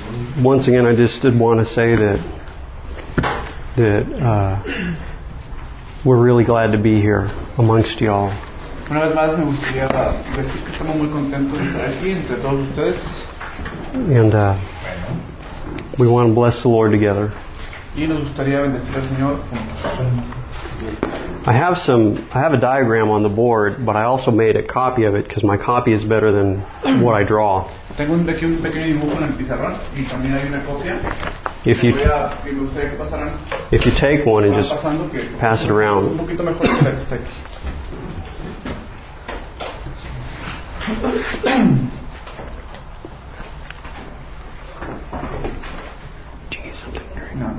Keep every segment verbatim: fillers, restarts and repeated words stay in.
once again, I just did want to say that that uh, we're really glad to be here amongst y'all. Una vez más me gustaría decir que estamos muy contentos de estar aquí entre todos ustedes. And uh, we want to bless the Lord together. Y nos gustaría bendecir al Señor juntos. I have some. I have a diagram on the board, but I also made a copy of it because my copy is better than what I draw. Tengo un pequeño, un pequeño dibujo en el pizarrón y también hay una copia. If you Voy a, me gustaría que pasaran, if you take one and just pasando, que pass it un around. poquito mejor que la que está aquí. No.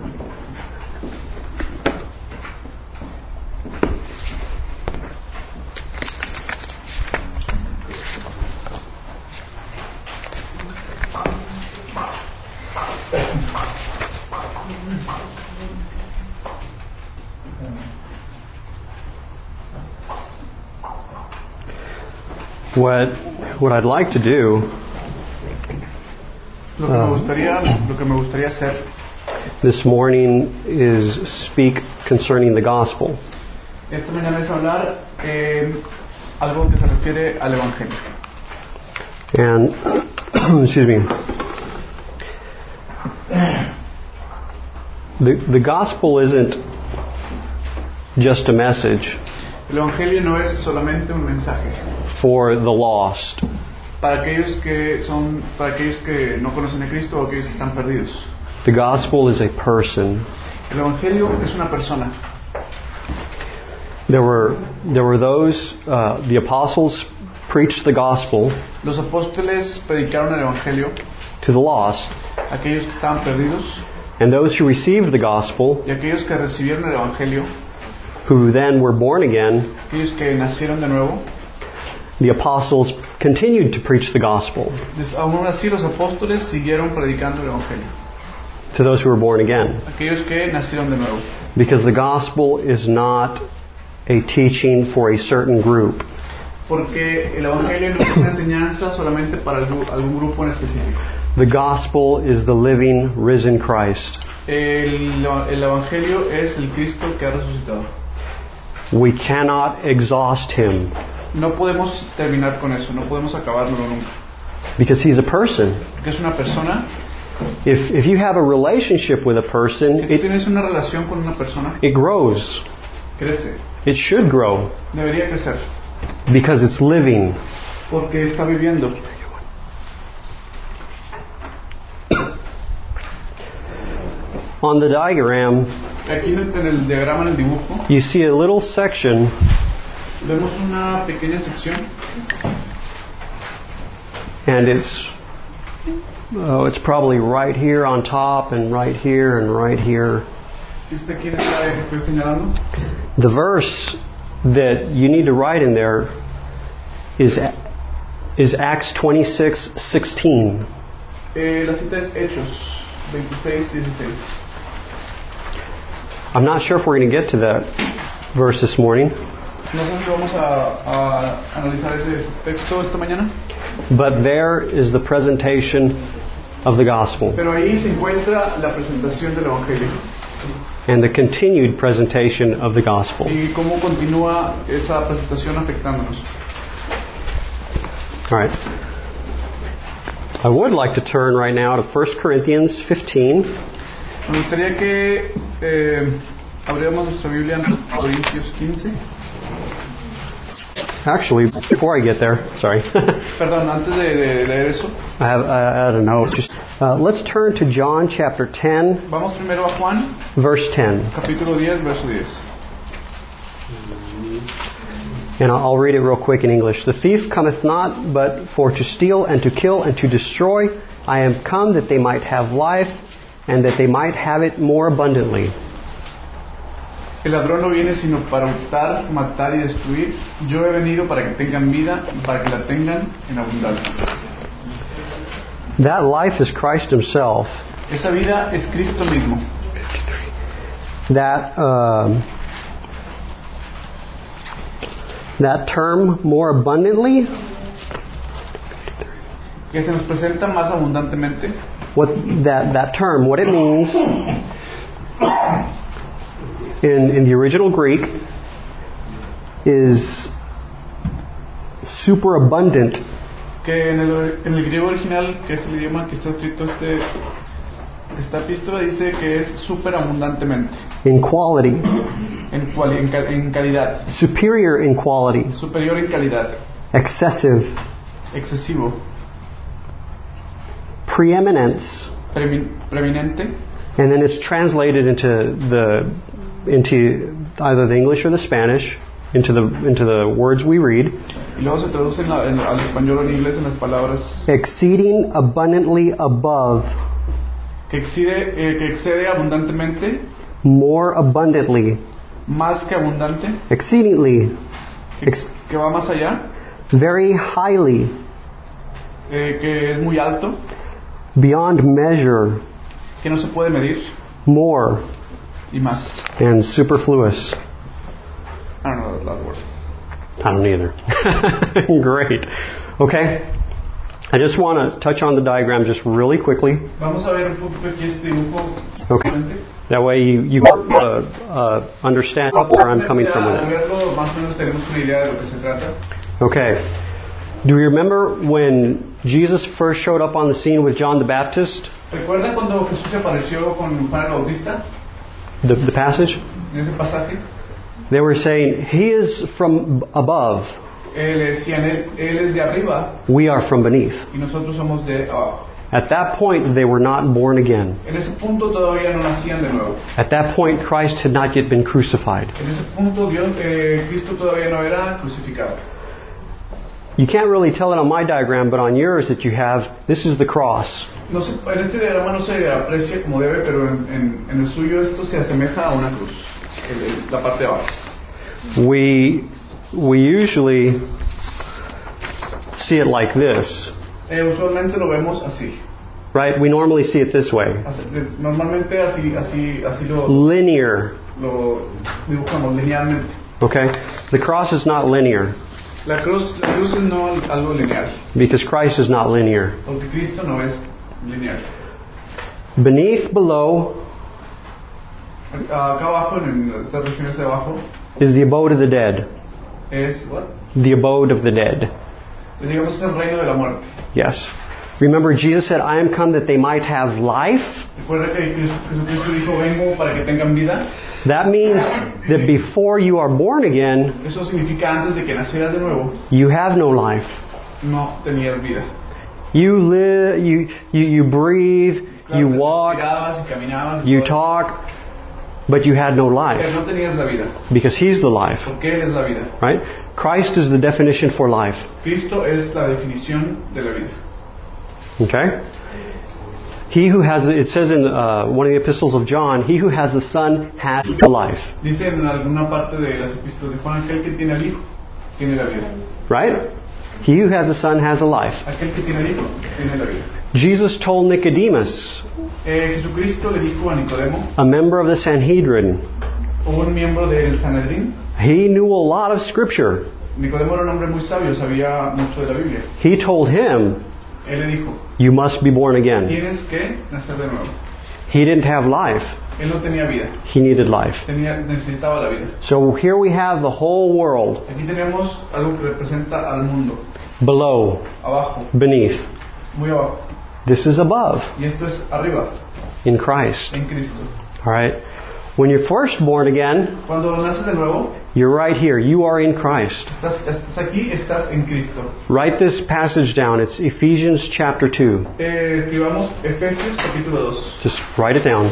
What what I'd like to do Lo que me gustaría, lo que me gustaría hacer this morning is speak concerning the gospel. esta mañana es hablar eh, algo que se refiere al Evangelio. And excuse me. The the gospel isn't just a message El Evangelio no es solamente un mensaje for the lost. para aquellos que son, para aquellos que no conocen a Cristo o aquellos que están perdidos. The gospel is a person. El Evangelio es una persona. There were there were those uh, the apostles preached the gospel Los apóstoles predicaron el Evangelio to the lost, a aquellos que estaban perdidos and those who received the gospel, y aquellos que recibieron el Evangelio, who then were born again. aquellos que nacieron de nuevo. The apostles continued to preach the gospel Aún así los apóstoles siguieron predicando el Evangelio to those who were born again, aquellos que nacieron de nuevo, because the gospel is not a teaching for a certain group. porque el Evangelio no es una enseñanza solamente para algún grupo en específico. The gospel is the living, risen Christ. El, el Evangelio es el Cristo que ha resucitado. We cannot exhaust Him No podemos terminar con eso, no podemos acabárnoslo nunca. because He's a person. Porque es una persona. If if you have a relationship with a person, Si tú it, tienes una relación con una persona, it grows. crece, It should grow debería crecer, because it's living. porque está viviendo. On the diagram, Aquí en el, en el diagrama, en el dibujo, you see a little section, vemos una pequeña sección and it's oh, it's probably right here on top, and right here, and right here. ¿Viste quién es la que estoy señalando? The verse that you need to write in there is is Acts twenty-six sixteen. Eh, la cita es Hechos veintiséis dieciséis. I'm not sure if we're going to get to that verse this morning, No sé si vamos a, a analizar ese texto esta mañana, but there is the presentation of the gospel pero ahí se encuentra la presentación del Evangelio and the continued presentation of the gospel. y cómo continúa esa presentación afectándonos. All right. I would like to turn right now to First Corinthians fifteen. Me gustaría que eh, abriéramos nuestra Biblia en Corintios quince. Actually, before I get there, sorry, Perdón, antes de, de leer eso, I have I had a note. Just uh, let's turn to John chapter ten, vamos primero a Juan, verse ten, capítulo diez, verso diez. and I'll I'll read it real quick in English. The thief cometh not, but for to steal and to kill and to destroy. I am come that they might have life, and that they might have it more abundantly. El ladrón no viene sino para hurtar, matar y destruir. Yo he venido para que tengan vida y para que la tengan en abundancia. That life is Christ Himself. Esa vida es Cristo mismo. That um, that term, more abundantly, Que se nos presenta más abundantemente. what that, that term, what it means in, in the original Greek is superabundant. Que en el, en el griego original, que es el idioma que está escrito este, esta epístola, dice que es superabundantemente. In quality. En, cuali, en, en calidad. Superior in quality. Superior en calidad. Excessive. Excesivo. Preeminence. Premin, preeminente. And then it's translated into the into either the English or the Spanish, into the into the words we read. Y luego se traduce en la, en, al español o en inglés en las palabras. Exceeding abundantly above. Que excede, eh, que excede abundantemente. More abundantly. Más que abundante. Exceedingly. Que, que va más allá. Very highly. Eh, que es muy alto. Beyond measure. Que no se puede medir. More. Y más. And superfluous. I don't know that word. I don't either. Great. Okay. I just want to touch on the diagram just really quickly. Vamos a ver un poco aquí este dibujo. Okay. That way you, you uh, uh, understand where I'm coming from with it. Okay. Do you remember when Jesus first showed up on the scene with John the Baptist? ¿Recuerda cuando Jesús se apareció con Juan el Bautista? The, the passage? En ese pasaje. They were saying, He is from above. Eh, decían, él, él es de arriba. We are from beneath. Y nosotros somos de abajo. At that point, they were not born again. En ese punto todavía no nacían de nuevo. At that point, Christ had not yet been crucified. En ese punto, Dios, eh, Cristo todavía no era crucificado. You can't really tell it on my diagram, but on yours that you have, this is the cross. No se, en este diagrama no se aprecia como debe, pero en, en, en el suyo esto se asemeja a una cruz, el, el, la parte de abajo. We we usually see it like this. Eh, usualmente lo vemos así. Right? We normally see it this way. Normalmente así, así, así lo, linear. Lo dibujamos linealmente. Okay? The cross is not linear. La cruz, la cruz es no algo lineal. Because Christ is not linear. Porque Cristo no es lineal. Beneath, below, acá abajo, en estas regiones de abajo, is the abode of the dead. Es what? The abode of the dead. Digamos es el reino de la muerte. Yes. Remember, Jesus said, "I am come that they might have life." Recuerda que Jesucristo dijo, vengo para que tengan vida. That means that before you are born again, eso significa antes de que nacieras de nuevo, you have no life. No tenías vida. You live, you you, you breathe, claro, you walk, y caminabas, y you talk, but you had no life. Pero no tenías la vida. Because He's the life. Porque Él es la vida. Right? Christ is the definition for life. Cristo es la definición de la vida. Okay? He who has, it says in uh, one of the epistles of John, he who has the Son has the life. Dice en alguna parte de las epístolas de Juan, aquel que tiene al Hijo tiene la vida. Right? He who has the Son has a life. Aquel que tiene al Hijo tiene la vida. Jesus told Nicodemus, eh, Jesucristo le dijo a Nicodemo, a member of the Sanhedrin, un miembro del Sanedrín. He knew a lot of Scripture. Nicodemo era un hombre muy sabio, sabía mucho de la Biblia. He told him, Él le dijo, you must be born again. Tienes que nacer de nuevo. He didn't have life. Él no tenía vida. He needed life. Tenía, necesitaba la vida. So here we have the whole world. Aquí tenemos algo que representa al mundo. Below. Abajo. Beneath. Muy abajo. This is above. Y esto es arriba. In Christ. En Cristo. All right. When you're first born again, cuando naces de nuevo, you're right here. You are in Christ. Estás, estás aquí, estás en Cristo. Write this passage down. It's Ephesians chapter two. Eh, escribamos Efesios capítulo dos. Just write it down.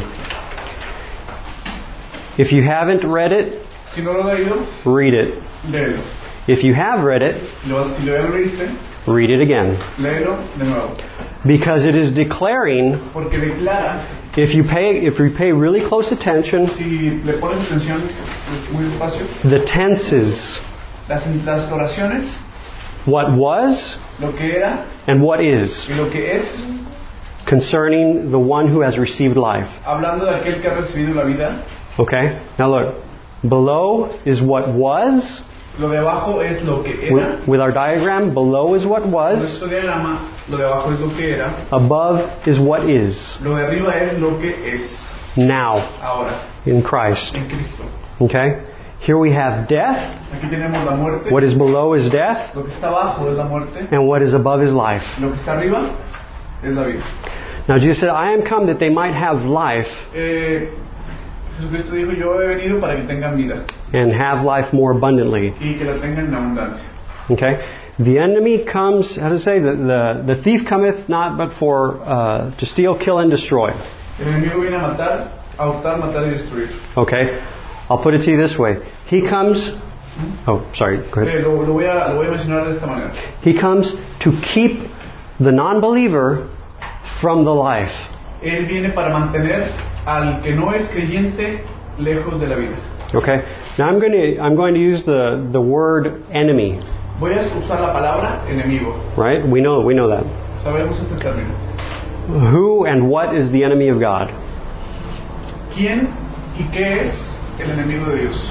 If you haven't read it, si no lo has leído, read it. Léelo. If you have read it, si lo, si lo leíste, read it again. Léelo de nuevo. Because it is declaring, porque declara, if you pay if you pay really close attention, si le pones atención muy despacio, the tenses, las, las oraciones, what was, lo que era, and what is, y lo que es, concerning the one who has received life. Hablando de aquel que ha recibido la vida. Okay? Now look, below is what was. Lo de abajo es lo que era. With, with our diagram, below is what Con was, nuestro diagrama, lo de abajo es lo que era. above is what is Lo de arriba es lo que es now ahora in Christ. en Cristo. Okay? Here we have death. Aquí tenemos la muerte. What is below is death, Lo que está abajo es la muerte. and what is above is life. Lo que está arriba es la vida. Now Jesus said, I am come that they might have life Eh, Jesucristo dijo, yo he venido para que tengan vida and have life more abundantly. y que la tengan en abundancia. Okay? The enemy comes, how to say, the, the, the thief cometh not but for uh, to steal, kill, and destroy. El enemigo viene a matar, a hurtar, matar y destruir. Okay? I'll put it to you this way. He comes, oh, sorry, go ahead. Eh, lo, lo, voy a, lo voy a mencionar de esta manera. He comes to keep the non-believer from the life. Él viene para mantener al que no es creyente lejos de la vida. Okay? Now I'm going to I'm going to use the, the word enemy. Voy a usar la palabra enemigo. Right? We know we know that. Sabemos este término. Who and what is the enemy of God? ¿Quién y qué es el enemigo de Dios?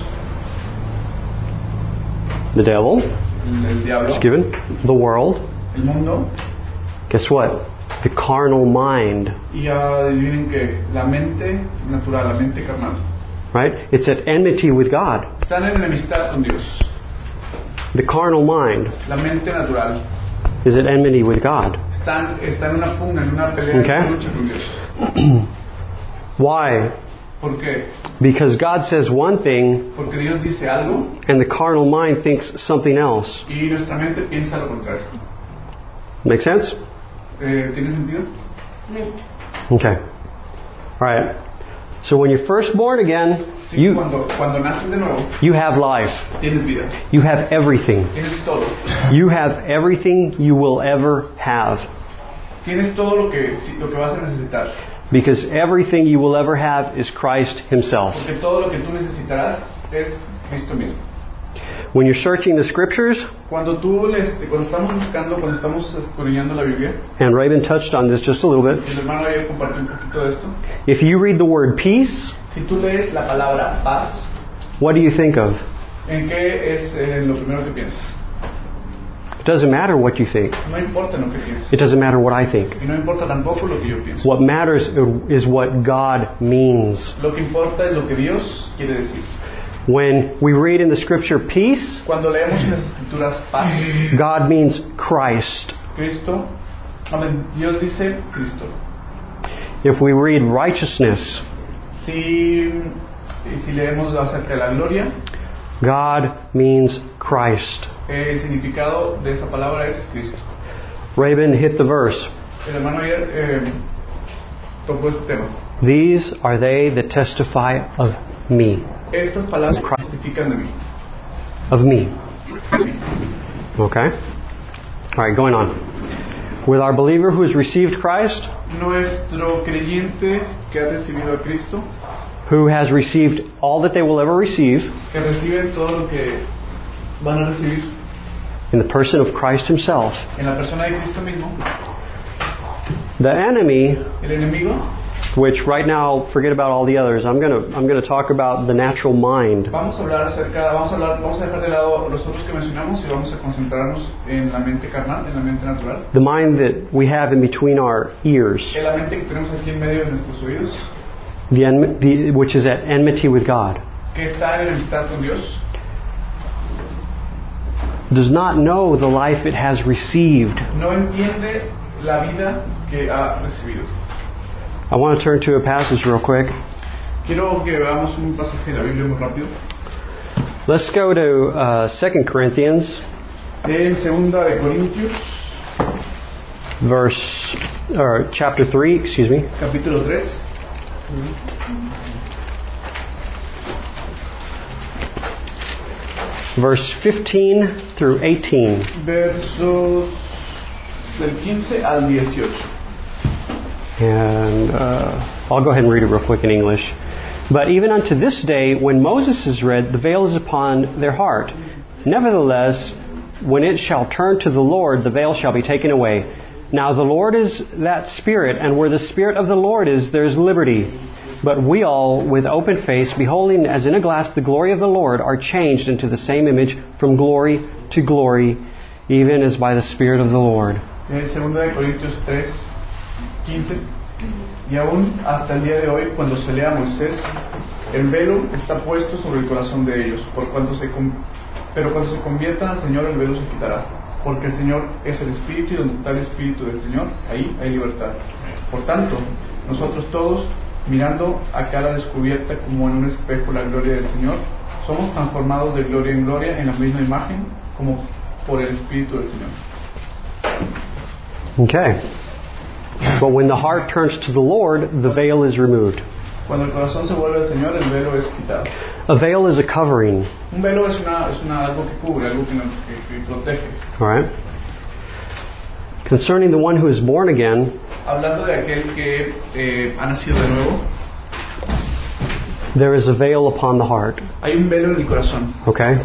The devil, El, el diablo, it's given. The world. el mundo. Guess what? The carnal mind. Y adivinen que la mente natural, la mente carnal, Right? It's at enmity with God. están en enemistad con Dios. The carnal mind La mente natural is at enmity with God. están, está en una pugna, en una pelea, Okay. en una lucha con Dios. Why? ¿Por qué? Because God says one thing Porque Dios dice algo and the carnal mind thinks something else. y nuestra mente piensa lo contrario. Make sense? Eh, ¿Tiene sentido? Okay. All right. So when you're first born again, Sí, you cuando, cuando naces de nuevo, you have life. tienes vida, You have everything. tienes todo. You have everything you will ever have. Tienes todo lo que, lo que vas a necesitar. Because everything you will ever have is Christ Himself. Porque todo lo que tú necesitarás es Cristo mismo. When you're searching the Scriptures, Cuando tú, este, cuando estamos buscando, cuando estamos escudriñando la Biblia, and Raven touched on this just a little bit, el hermano ayer compartió un poquito de esto. if you read the word peace, Si tú lees la palabra paz, what do you think of? ¿en qué es eh, lo primero que piensas? It doesn't matter what you think. No importa lo que pienses. It doesn't matter what I think. Y no importa tampoco lo que yo pienso. What matters is what God means. Lo que importa es lo que Dios quiere decir. When we read in the Scripture peace, Cuando leemos en las escrituras paz, God means Christ. Cristo, amén, Dios dice Cristo. If we read righteousness, Si, si leemos acerca de la gloria, God means Christ. eh, el significado de esa palabra es Cristo. Raven hit the verse. El hermano ayer eh, tocó este tema. These are they that testify of me. Estas palabras testifican de mí. Of me. De mí. Okay? Alright, going on. With our believer who has received Christ, Nuestro creyente que ha recibido a Cristo, who has received all that they will ever receive que reciben todo lo que van a recibir in the person of Christ Himself, en la persona de Cristo mismo, the enemy, el enemigo, which right now, forget about all the others, I'm going to I'm going to talk about the natural mind. vamos a hablar acerca, vamos a hablar, vamos a dejar de lado los otros que mencionamos y vamos a concentrarnos en la mente carnal, en la mente natural, The mind that we have in between our ears, en la mente que tenemos aquí en medio de nuestros oídos, the, en- the which is at enmity with God, que está en enemistad con Dios, does not know the life it has received. no entiende la vida que ha recibido. I want to turn to a passage real quick. Quiero que veamos un pasaje de la Biblia muy rápido. Let's go to uh, Second Corinthians, En segunda de Corintios, verse or chapter three, excuse me, capítulo tres, verse fifteen through eighteen. versos del quince al dieciocho. And uh, I'll go ahead and read it real quick in English. But even unto this day, when Moses is read, the veil is upon their heart. Nevertheless, when it shall turn to the Lord, the veil shall be taken away. Now the Lord is that Spirit, and where the Spirit of the Lord is, there is liberty. But we all, with open face, beholding as in a glass the glory of the Lord, are changed into the same image from glory to glory, even as by the Spirit of the Lord. Segunda de Corintios tres, quince. Y aún hasta el día de hoy, cuando se lea a Moisés, el velo está puesto sobre el corazón de ellos, por cuanto se con... pero cuando se conviertan al Señor, el velo se quitará. Porque el Señor es el Espíritu, y donde está el Espíritu del Señor, ahí hay libertad. Por tanto, nosotros todos, mirando a cara descubierta como en un espejo la gloria del Señor, somos transformados de gloria en gloria en la misma imagen, como por el Espíritu del Señor. Okay. But when the heart turns to the Lord, the veil is removed. Cuando el corazón se vuelve al Señor, el velo es quitado. A veil is a covering. Un velo es una es una algo que cubre, algo que, nos, que, que protege. All right. Concerning the one who is born again, hablando de aquel que eh, ha nacido de nuevo, there is a veil upon the heart. Hay un velo en el corazón. Okay.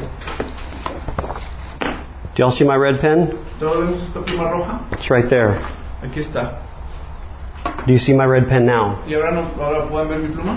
Do y'all see my red pen? ¿Todos vemos esta pluma roja? It's right there. Aquí está. Do you see my red pen now? ¿Y ahora, no, ahora pueden ver mi pluma?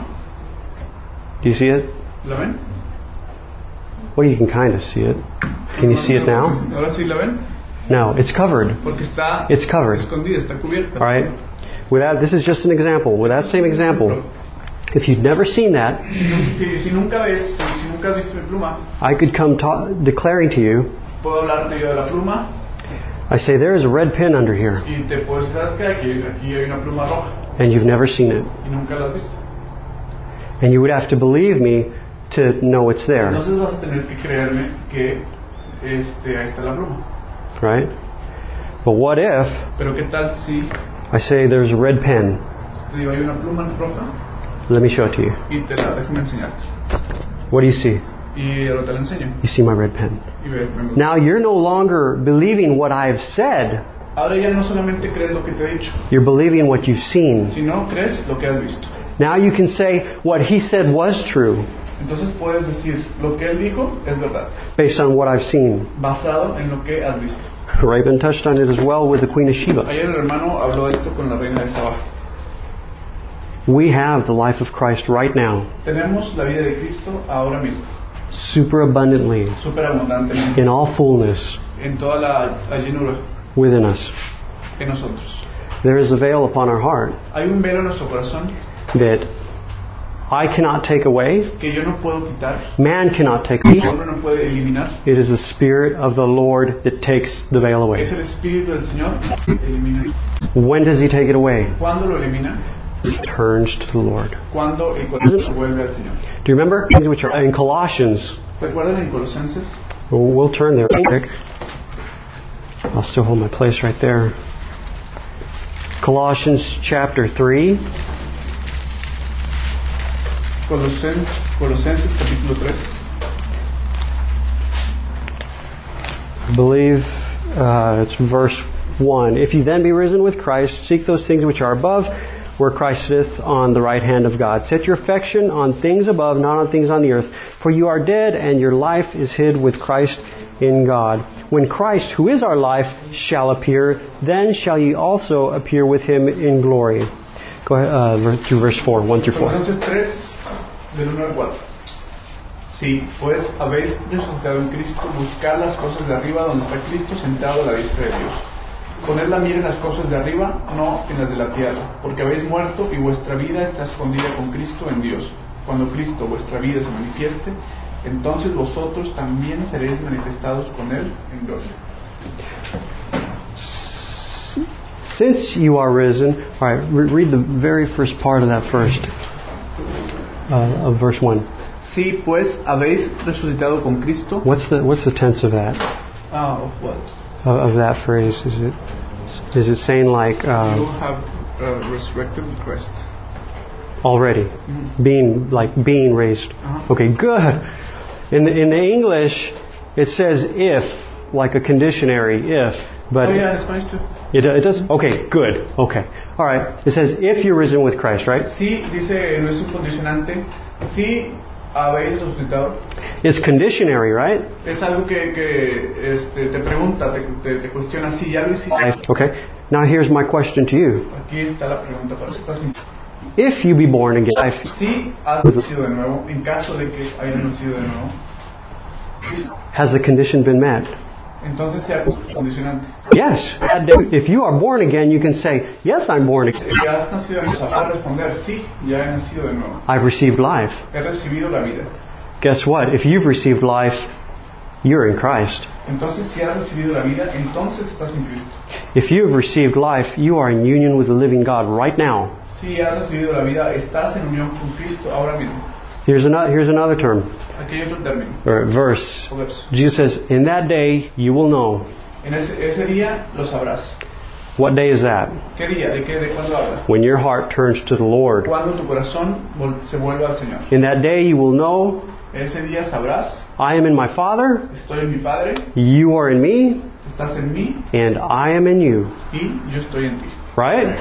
Do you see it? ¿La ven? Well, you can kind of see it. Can you see it now? ¿Ahora sí la ven? No, it's covered. Porque está It's covered. escondida, está cubierta. All right. With that, this is just an example. With that same example, if you'd never seen that, Si, nu- si, si nunca ves, si, si nunca has visto mi pluma, I could come ta- declaring to you, puedo hablarte yo de la pluma I say, there is a red pen under here, y te puedo decir, ¿sabes qué? Aquí, aquí hay una pluma roja and you've never seen it. y nunca la has visto. And you would have to believe me to know it's there, Entonces vas a tener que creerme que este, ahí está la pluma. right? But what if Pero ¿qué tal si I say there's a red pen? te digo, hay una pluma roja Let me show it to you. y te la déjame enseñarte? What do you see? Y ahora te la enseño. You see my red pen. Y ve, ve- Now you're no longer believing what I've said. Ahora ya no solamente crees lo que te he dicho, You're believing what you've seen. sino crees lo que has visto. Now you can say what he said was true Entonces puedes decir, lo que él dijo es verdad, based on what I've seen. basado en lo que has visto. Raven touched on it as well with the Queen of Sheba. Ayer el hermano habló de esto con la reina de Sabá. We have the life of Christ right now, Tenemos la vida de Cristo ahora mismo, superabundantly, superabundantemente, in all fullness, en toda la, la llenura within us. en nosotros. There is a veil upon our heart Hay un velo en nuestro corazón that I cannot take away, que yo no puedo quitar, man cannot take el away. hombre no puede eliminar. It is the Spirit of the Lord that takes the veil away. Es el Espíritu del Señor que elimina. When does He take it away? ¿Cuándo lo elimina? He turns to the Lord. Cuando el corazón se vuelve al Señor. Do you remember things which are in Colossians? ¿Recuerdan en Colosenses? We'll we'll turn there quick. I'll still hold my place right there. Colossians chapter three. Colosenses, Colosenses capítulo tres. I believe uh, it's verse one. If you then be risen with Christ, seek those things which are above, where Christ sitteth on the right hand of God. Set your affection on things above, not on things on the earth. For you are dead, and your life is hid with Christ in God. When Christ, who is our life, shall appear, then shall ye also appear with Him in glory. Go ahead, uh, through verse four, one through four. Colosenses tres, del uno al cuatro. Si pues habéis resucitado en Cristo, buscad las cosas de arriba donde está Cristo sentado a la diestra de Dios. Poned la mira en las cosas de arriba, no en las de la tierra, porque habéis muerto y vuestra vida está escondida con Cristo en Dios. Cuando Cristo, vuestra vida, se manifieste, entonces vosotros también seréis manifestados con Él en gloria. Since you are risen, all right, re- read the very first part of that first, uh, of verse one. Si pues habéis resucitado con Cristo, What's the what's the tense of that? ah, of what? Of, of that phrase? Is it is it saying like You uh, have uh, resurrected with Christ. already Mm-hmm. being like being raised? Uh-huh. Okay, good. In the in the English, it says if, like a conditionary if, but Oh yeah, in Spanish too. it, it does. Okay, good. Okay, all right. It says if you're risen with Christ, right? Si, dice, no es un condicionante, si habéis resucitado, It's conditionary, right? es algo que, que este, te pregunta, te, te, te cuestiona si ya lo hiciste. Okay. Now here's my question to you. Aquí está la pregunta para ti. if you be born again. Si has nacido de nuevo, en caso de que hayas nacido de nuevo, Has the condition been met? entonces sea condicionante. Yes. If you are born again, you can say, yes, I'm born again. Si has nacido de nuevo, vas a responder, sí, ya he nacido de nuevo. I've received life. He recibido la vida. Guess what? If you've received life, you're in Christ. Entonces, si has recibido la vida, entonces estás en Cristo. If you have received life, you are in union with the living God right now. Si has recibido la vida, estás en unión con Cristo ahora mismo. Here's another, here's another term, Aquí hay otro término, or verse. o verso. Jesus says, in that day you will know. En ese, ese día lo sabrás. What day is that? ¿Qué día? ¿De qué? ¿De cuándo hablas? When your heart turns to the Lord. Cuando tu corazón vol- se vuelva al Señor. In that day you will know, Ese día sabrás, I am in my Father, estoy en mi Padre, you are in me, estás en mí and I am in you. y yo estoy en ti. Right?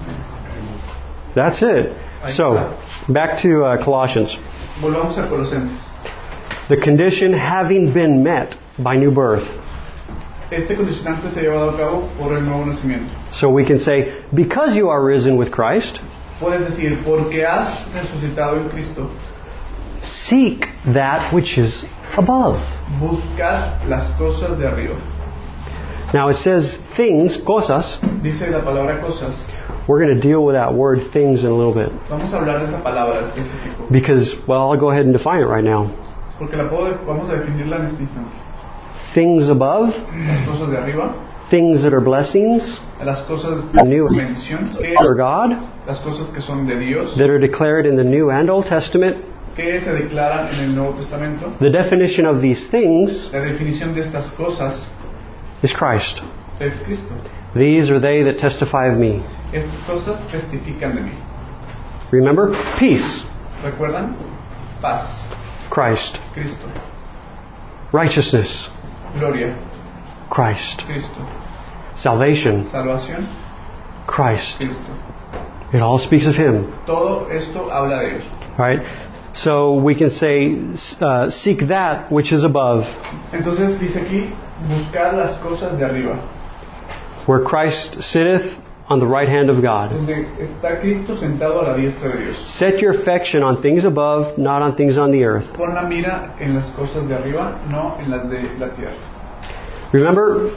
That's it. So, back to uh, Colossians. Volvamos a Colosenses. The condition having been met by new birth. Este condicionante se ha llevado a cabo por el nuevo nacimiento. So we can say, because you are risen with Christ, Puedes decir, porque has resucitado en Cristo, seek that which is above. buscad las cosas de arriba. Now it says things, cosas. Dice la palabra cosas. We're going to deal with that word things in a little bit. Vamos a hablar de esa palabra específica. Because, well, I'll go ahead and define it right now. Porque la puedo, vamos a definirla en este instante. Things above, Las cosas de arriba, things that are blessings, las cosas New. de bendición, que, for God, las cosas que son de Dios, that are declared in the New and Old Testament. que se declaran en el Nuevo Testamento. The definition of these things La definición de estas cosas is Christ. es Cristo. These are they that testify of me. Estas cosas testifican de mí. Remember? Peace, ¿Recuerdan? Paz, Christ. Cristo. Righteousness, Gloria, Christ. Cristo. Salvation, Salvación, Christ. Cristo. It all speaks of Him. Todo esto habla de Él. Right? So we can say, uh, seek that which is above, Entonces dice aquí, buscar las cosas de arriba, where Christ sitteth on the right hand of God. donde está Cristo sentado a la diestra de Dios. Set your affection on things above, not on things on the earth. Pon la mira en las cosas de arriba, no en las de la tierra. Remember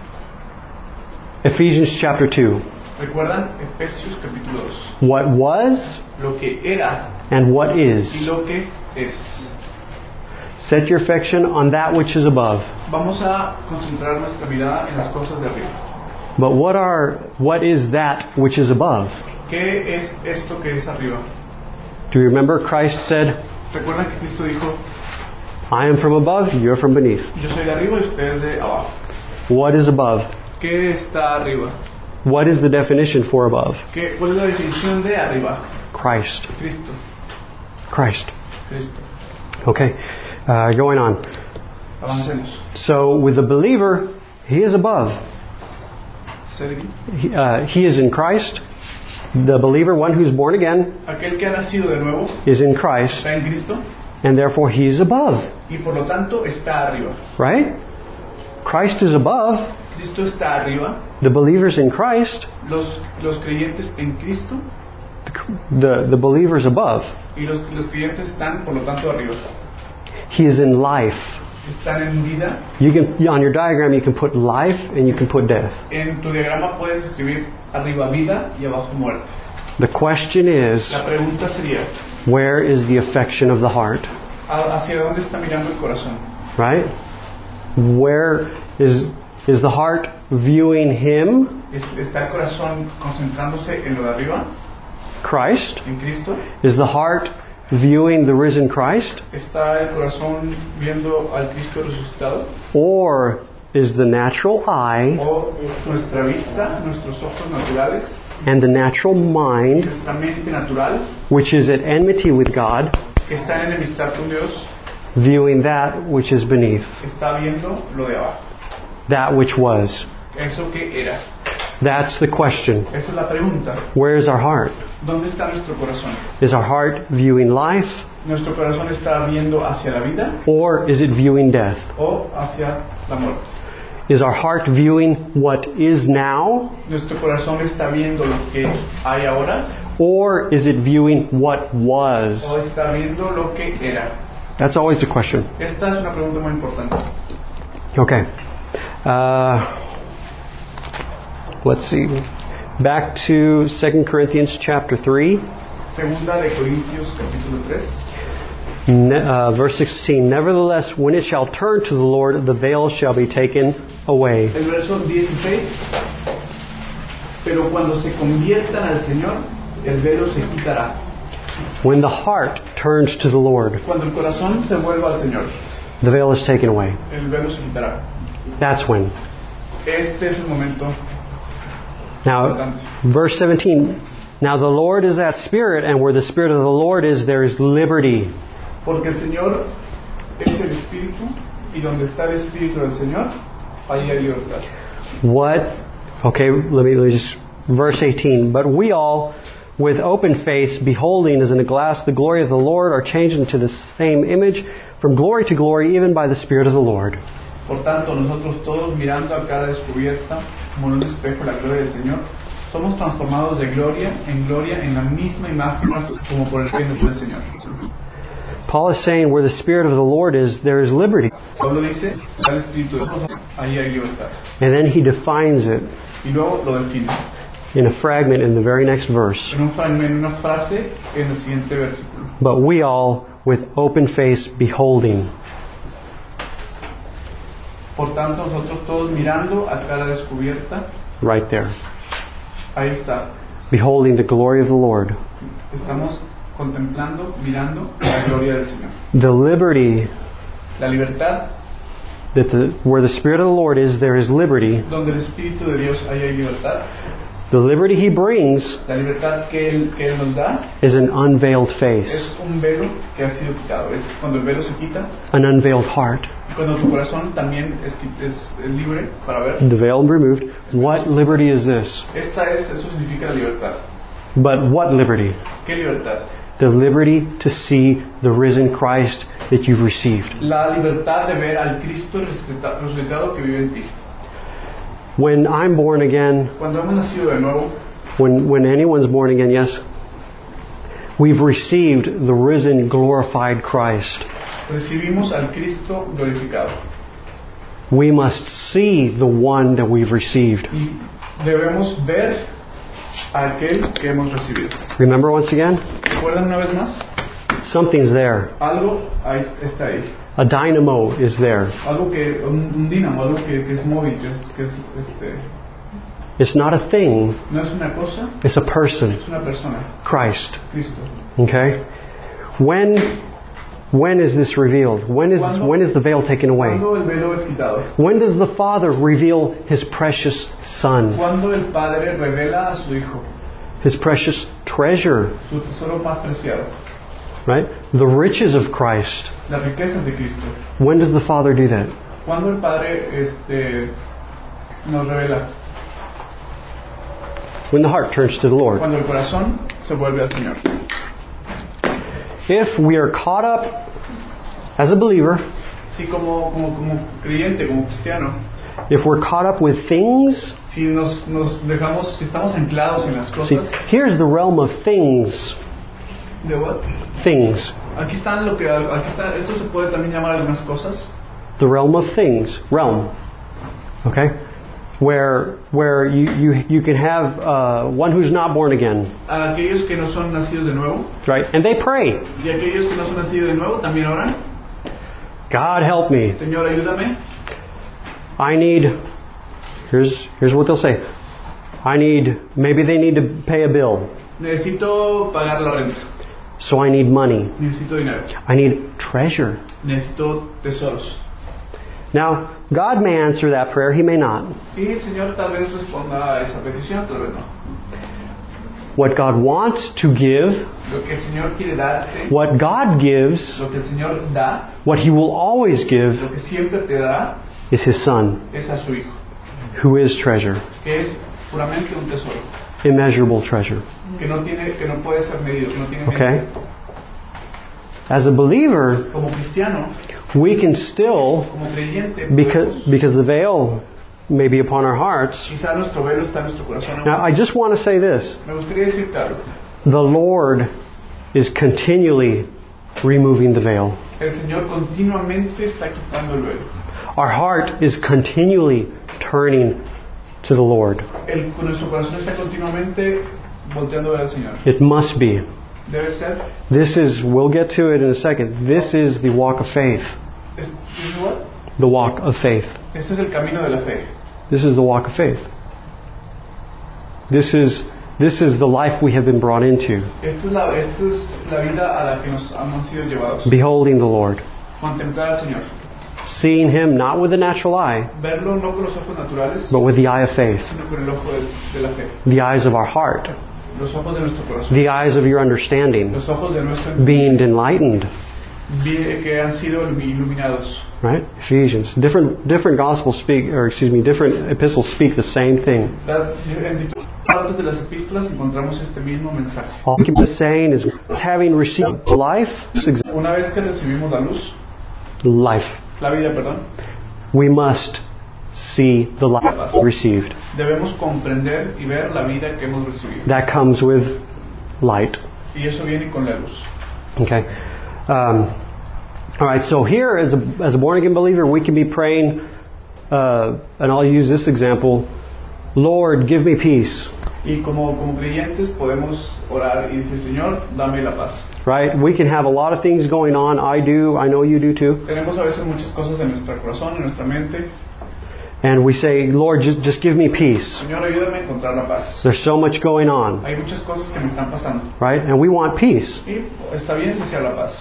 Ephesians chapter two. ¿Recuerdan? Efesios capítulo dos. What was Lo que era and what is. y lo que es. Set your affection on that which is above. Vamos a concentrar nuestra mirada en las cosas de arriba. But what are what is that which is above? ¿Qué es esto que es arriba? Do you remember Christ said, ¿Recuerdan que Cristo dijo, I am from above, you are from beneath. yo soy de arriba y ustedes de abajo? What is above? ¿Qué está arriba? What is the definition for above? ¿Qué, ¿Cuál es la definición de arriba? Christ. Cristo. Christ. Cristo. Okay. Uh, going on. Avancemos. So with the believer, he is above. Seguir. He, uh, he is in Christ. The believer, one who's born again, Aquel que ha nacido de nuevo is in Christ, está en Cristo and therefore he is above. y por lo tanto está arriba. Right? Christ is above. Cristo está arriba. The believers in Christ, Los, los creyentes en Cristo the, the believers above. y los, los creyentes están por lo tanto arriba. He is in life. Están en vida. You can, on your diagram, you can put life and you can put death. En tu diagrama puedes escribir arriba vida y abajo muerte. The question is, La pregunta sería, where is the affection of the heart? ¿a- ¿hacia dónde está mirando el corazón? Right? Where is is the heart viewing Him, ¿Es- ¿Está el corazón concentrándose en lo de arriba, Christ? en Cristo? Is the heart viewing the risen Christ? ¿Está el corazón viendo al Cristo resucitado? Or is the natural eye ¿O nuestra vista, nuestros ojos naturales, and the natural mind, nuestra mente natural, which is at enmity with God, que está en enemistad con Dios, viewing that which is beneath, está viendo lo de abajo? that which was? Eso que era. That's the question. Esa es la pregunta. Where is our heart? ¿Dónde está nuestro corazón? Is our heart viewing life, ¿Nuestro corazón está viendo hacia la vida or is it viewing death? o hacia la muerte? Is our heart viewing what is now, ¿Nuestro corazón está viendo lo que hay ahora Or is it viewing what was? ¿O está viendo lo que era? That's always the question. Esta es una pregunta muy importante. Okay. Uh, let's see. Back to Second Corinthians chapter three. Segunda de Corintios capítulo tres. Ne- uh, verse sixteen. Nevertheless, when it shall turn to the Lord, the veil shall be taken away. El verso dieciséis. Pero cuando se conviertan al Señor, el velo se quitará. When the heart turns to the Lord, Cuando el corazón se vuelva al Señor, the veil is taken away. el velo se quitará. That's when. Este es el momento Now, importante. verse seventeen. Now the Lord is that Spirit, and where the Spirit of the Lord is, there is liberty. Porque el Señor es el Espíritu, y donde está el Espíritu del Señor, ahí hay libertad. What? Okay, let me, let me just... Verse eighteen. But we all, with open face, beholding as in a glass the glory of the Lord, are changed into the same image, from glory to glory, even by the Spirit of the Lord. Por tanto, nosotros todos, mirando a cara descubierta, como en un espejo la gloria del Señor, somos transformados de gloria en gloria en la misma imagen como por el Espíritu del Señor. Paul is saying where the Spirit of the Lord is, there is liberty. Pablo dice, está el Espíritu de Dios, ahí hay libertad. And then he defines it Y luego lo define in a fragment in the very next verse. en un fragmento, en una frase en el siguiente versículo. But we all, with open face, beholding. Por tanto, nosotros todos mirando a cara descubierta, Right there. ahí está. Beholding the glory of the Lord. Estamos contemplando, mirando la gloria del Señor. The liberty La libertad, that the, where the Spirit of the Lord is, there is liberty. donde el Espíritu de Dios ahí hay libertad. The liberty He brings La libertad que Él, que Él nos da is an unveiled face, es un velo que ha sido quitado. Es cuando el velo se quita, an unveiled heart. y cuando tu corazón también es, qui- es libre para ver. The veil removed. What liberty is this? Esta es, eso significa la libertad. But what liberty? ¿Qué libertad? The liberty to see the risen Christ that you've received. La libertad de ver al Cristo resucita- resucitado que vive en ti. When I'm born again, Cuando hemos nacido de nuevo, when, when anyone's born again, yes, we've received the risen, glorified Christ. recibimos al Cristo glorificado. We must see the one that we've received. Y debemos ver a aquel que hemos recibido. Remember once again? ¿Recuerdan una vez más? Something's there. Algo ahí está ahí. A dynamo is there. Algo que, un, un dínamo, algo que, que es móvil, que es, que es este, It's not a thing, no es una cosa, it's a person. es una persona, Christ. Cristo. Okay? When when is this revealed? When is ¿Cuándo? when is the veil taken away? Cuando el velo es quitado. When does the Father reveal His precious Son, Cuando el Padre revela a su Hijo, His precious treasure, su tesoro más preciado, right? The riches of Christ. las riquezas de Cristo. When does the Father do that? Cuando el Padre este, nos revela, When the heart turns to the Lord. cuando el corazón se vuelve al Señor. If we are caught up as a believer, Si como, como, como creyente, como cristiano, if we're caught up with things, si nos, nos dejamos, si estamos anclados en las see, cosas, here's the realm of things. ¿de what? Things. Aquí están lo que, aquí está, esto se puede también llamar algunas cosas, The realm of things. Realm. Okay? Where where you, you, you can have uh, one who's not born again. a aquellos que no son nacidos de nuevo, Right? And they pray. y aquellos que no son nacidos de nuevo también oran, God help me. Señor, ayúdame, I need, here's, here's what they'll say. I need, maybe they need to pay a bill. necesito pagar la renta, So I need money. necesito dinero, I need treasure. necesito tesoros. Now, God may answer that prayer. He may not. Y el Señor tal vez responda a esa petición, tal vez no. What God wants to give, Lo que el Señor quiere darte, what God gives, lo que el Señor da, what He will always give lo que siempre te dará, is His Son, es a su Hijo, who is treasure. que es puramente un tesoro, Immeasurable treasure. que no tiene, que no puede ser medido, que no tiene medida. Okay? As a believer, Como cristiano, we can still, como creyente, because, podemos- because the veil may be upon our hearts. quizá nuestro velo está en nuestro corazón. Now, I just want to say this. Me gustaría decirte algo. The Lord is continually removing the veil. El Señor continuamente está quitando el velo. Our heart is continually turning to the Lord. El, nuestro corazón está continuamente volteando a ver al Señor. It must be. Debe ser. This is, we'll get to it in a second. This is the walk of faith. Es, ¿es igual? The walk of faith. Este es el camino de la fe. This is the walk of faith. This is this is the life we have been brought into. Esta es la, esta es la vida a la que nos hemos sido llevados. Beholding the Lord. Contemplar al Señor. Seeing Him not with the natural eye, Verlo no con los ojos naturales, but with the eye of faith. sino con el ojo de, de la fe. The eyes of our heart. Los ojos de nuestro corazón. The eyes of your understanding. Los ojos de nuestro Being enlightened. que han sido iluminados. Right? Ephesians. Different different gospels speak, or excuse me, different epistles speak the same thing. En diferentes partes de las epístolas encontramos este mismo mensaje. All we keep saying is, having received life, Una vez que recibimos la luz, life, la vida, perdón, we must see the life received. debemos comprender y ver la vida que hemos recibido. That comes with light. Y eso viene con la luz. Okay. Um, all right. So here, as a as a born again believer, we can be praying, uh, and I'll use this example: Lord, give me peace. Y como como creyentes podemos orar y decir, Señor, dame la paz. Right? We can have a lot of things going on. I do. I know you do too. Tenemos a veces muchas cosas en nuestro corazón, en nuestra mente. And we say, Lord, just, just give me peace. Señor, ayúdame a encontrar la paz. There's so much going on. Hay muchas cosas que me están pasando. Right? And we want peace. Y está bien desear la paz.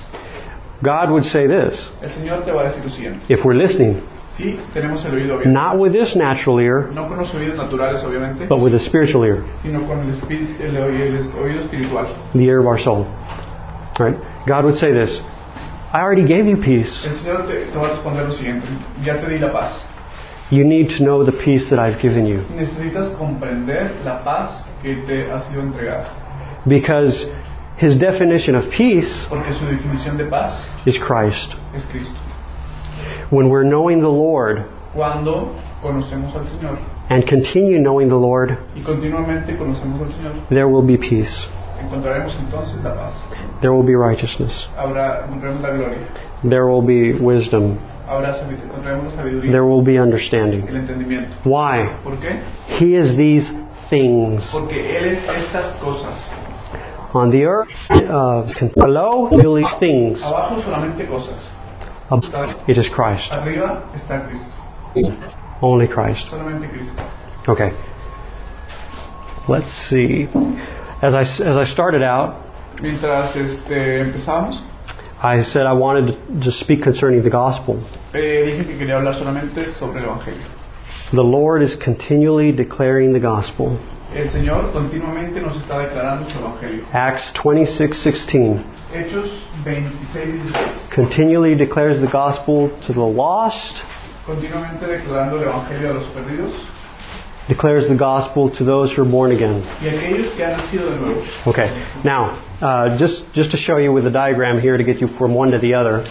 God would say this, El Señor te va a decir lo siguiente. if we're listening, Sí, tenemos el oído abierto. not with this natural ear, No con los oídos naturales, obviamente, but with the spiritual ear, sino con el, espíritu, el, oído, el oído espiritual. the ear of our soul. Right? God would say this, I already gave you peace. El Señor te, te va a responder lo siguiente. Ya te di la paz. You need to know the peace that I've given you. Necesitas comprender la paz que te ha sido entregada. Because His definition of peace Porque su definición de paz is Christ. es Cristo. When we're knowing the Lord Cuando conocemos al Señor and continue knowing the Lord, y continuamente conocemos al Señor, there will be peace. encontraremos entonces la paz. There will be righteousness. Habrá, encontraremos la gloria. There will be wisdom. Habrá, encontraremos la sabiduría, There will be understanding. el entendimiento. Why? ¿Por qué? He is these things. Porque Él es estas cosas. On the earth, uh, below, really things. Abajo solamente cosas. Above, it is Christ. Arriba está Cristo. Only Christ. Solamente Cristo. Okay. Let's see. As I, as I started out, Mientras este, empezamos, I said I wanted to just speak concerning the gospel. eh, dije que quería hablar solamente sobre el Evangelio. The Lord is continually declaring the gospel. El Señor continuamente nos está declarando su Evangelio. Acts twenty-six sixteen Hechos veintiséis dieciséis. continually declares the gospel to the lost, Continuamente declarando el Evangelio a los perdidos declares the gospel to those who are born again. y aquellos que han nacido de nuevo. Okay, now, uh, just, just to show you with a diagram here to get you from one to the other.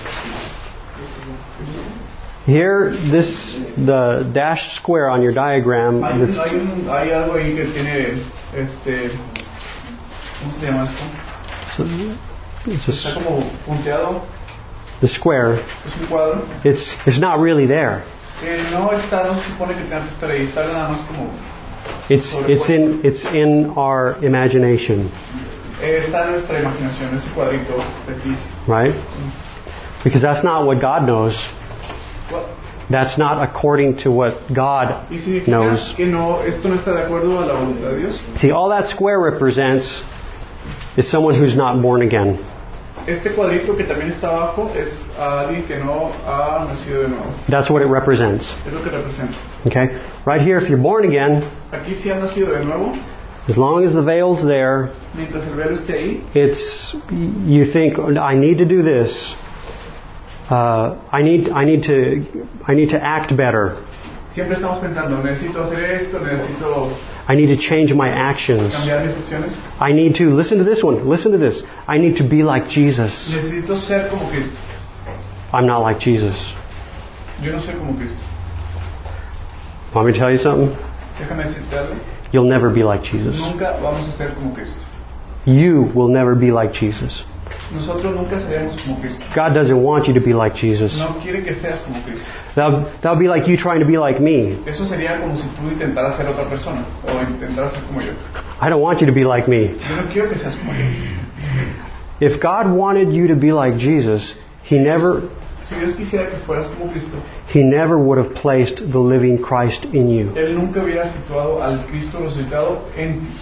Here, this, the dashed square on your diagram, Hay, un- this, hay, un- hay algo ahí que tiene, este, ¿cómo se llama esto? it's Está a, como punteado, the square, es un cuadro. it's, it's not really there. Eh, no está, no se supone que tenga que estar ahí, está nada más como, It's, it's, in, it's in our imagination, eh, está en nuestra imaginación, ese cuadrito que está aquí. right? Because that's not what God knows. What? That's not according to what God Y significa knows. que no, esto no está de acuerdo a la voluntad de Dios. See, all that square represents is someone who's not born again. Este cuadrito que también está abajo es a alguien que no ha nacido de nuevo. That's what it represents. Es lo que representa. Okay? Right here, if you're born again, Aquí si han nacido de nuevo, as long as the veil's there, mientras el velo esté ahí, it's, you think, I need to do this. Uh, I need, I need to, I need to act better. siempre estamos pensando, necesito hacer esto, necesito I need to change my actions. cambiar mis acciones, I need to, listen to this one, listen to this. I need to be like Jesus. necesito ser como Cristo. I'm not like Jesus. Yo no soy como Cristo. Want me to tell you something? Déjame decirte algo, You'll never be like Jesus. nunca vamos a ser como Cristo. You will never be like Jesus. Nosotros nunca seremos como Cristo. God doesn't want you to be like Jesus. No quiere que seas como Cristo. That that would be like you trying to be like me. Eso sería como si tú intentaras ser otra persona o intentaras ser como yo. I don't want you to be like me. Yo no quiero que seas como yo. If God wanted you to be like Jesus, He never Si Dios quisiera que fueras como Cristo, He never would have placed the living Christ in you. Él nunca hubiera situado al Cristo resucitado en ti.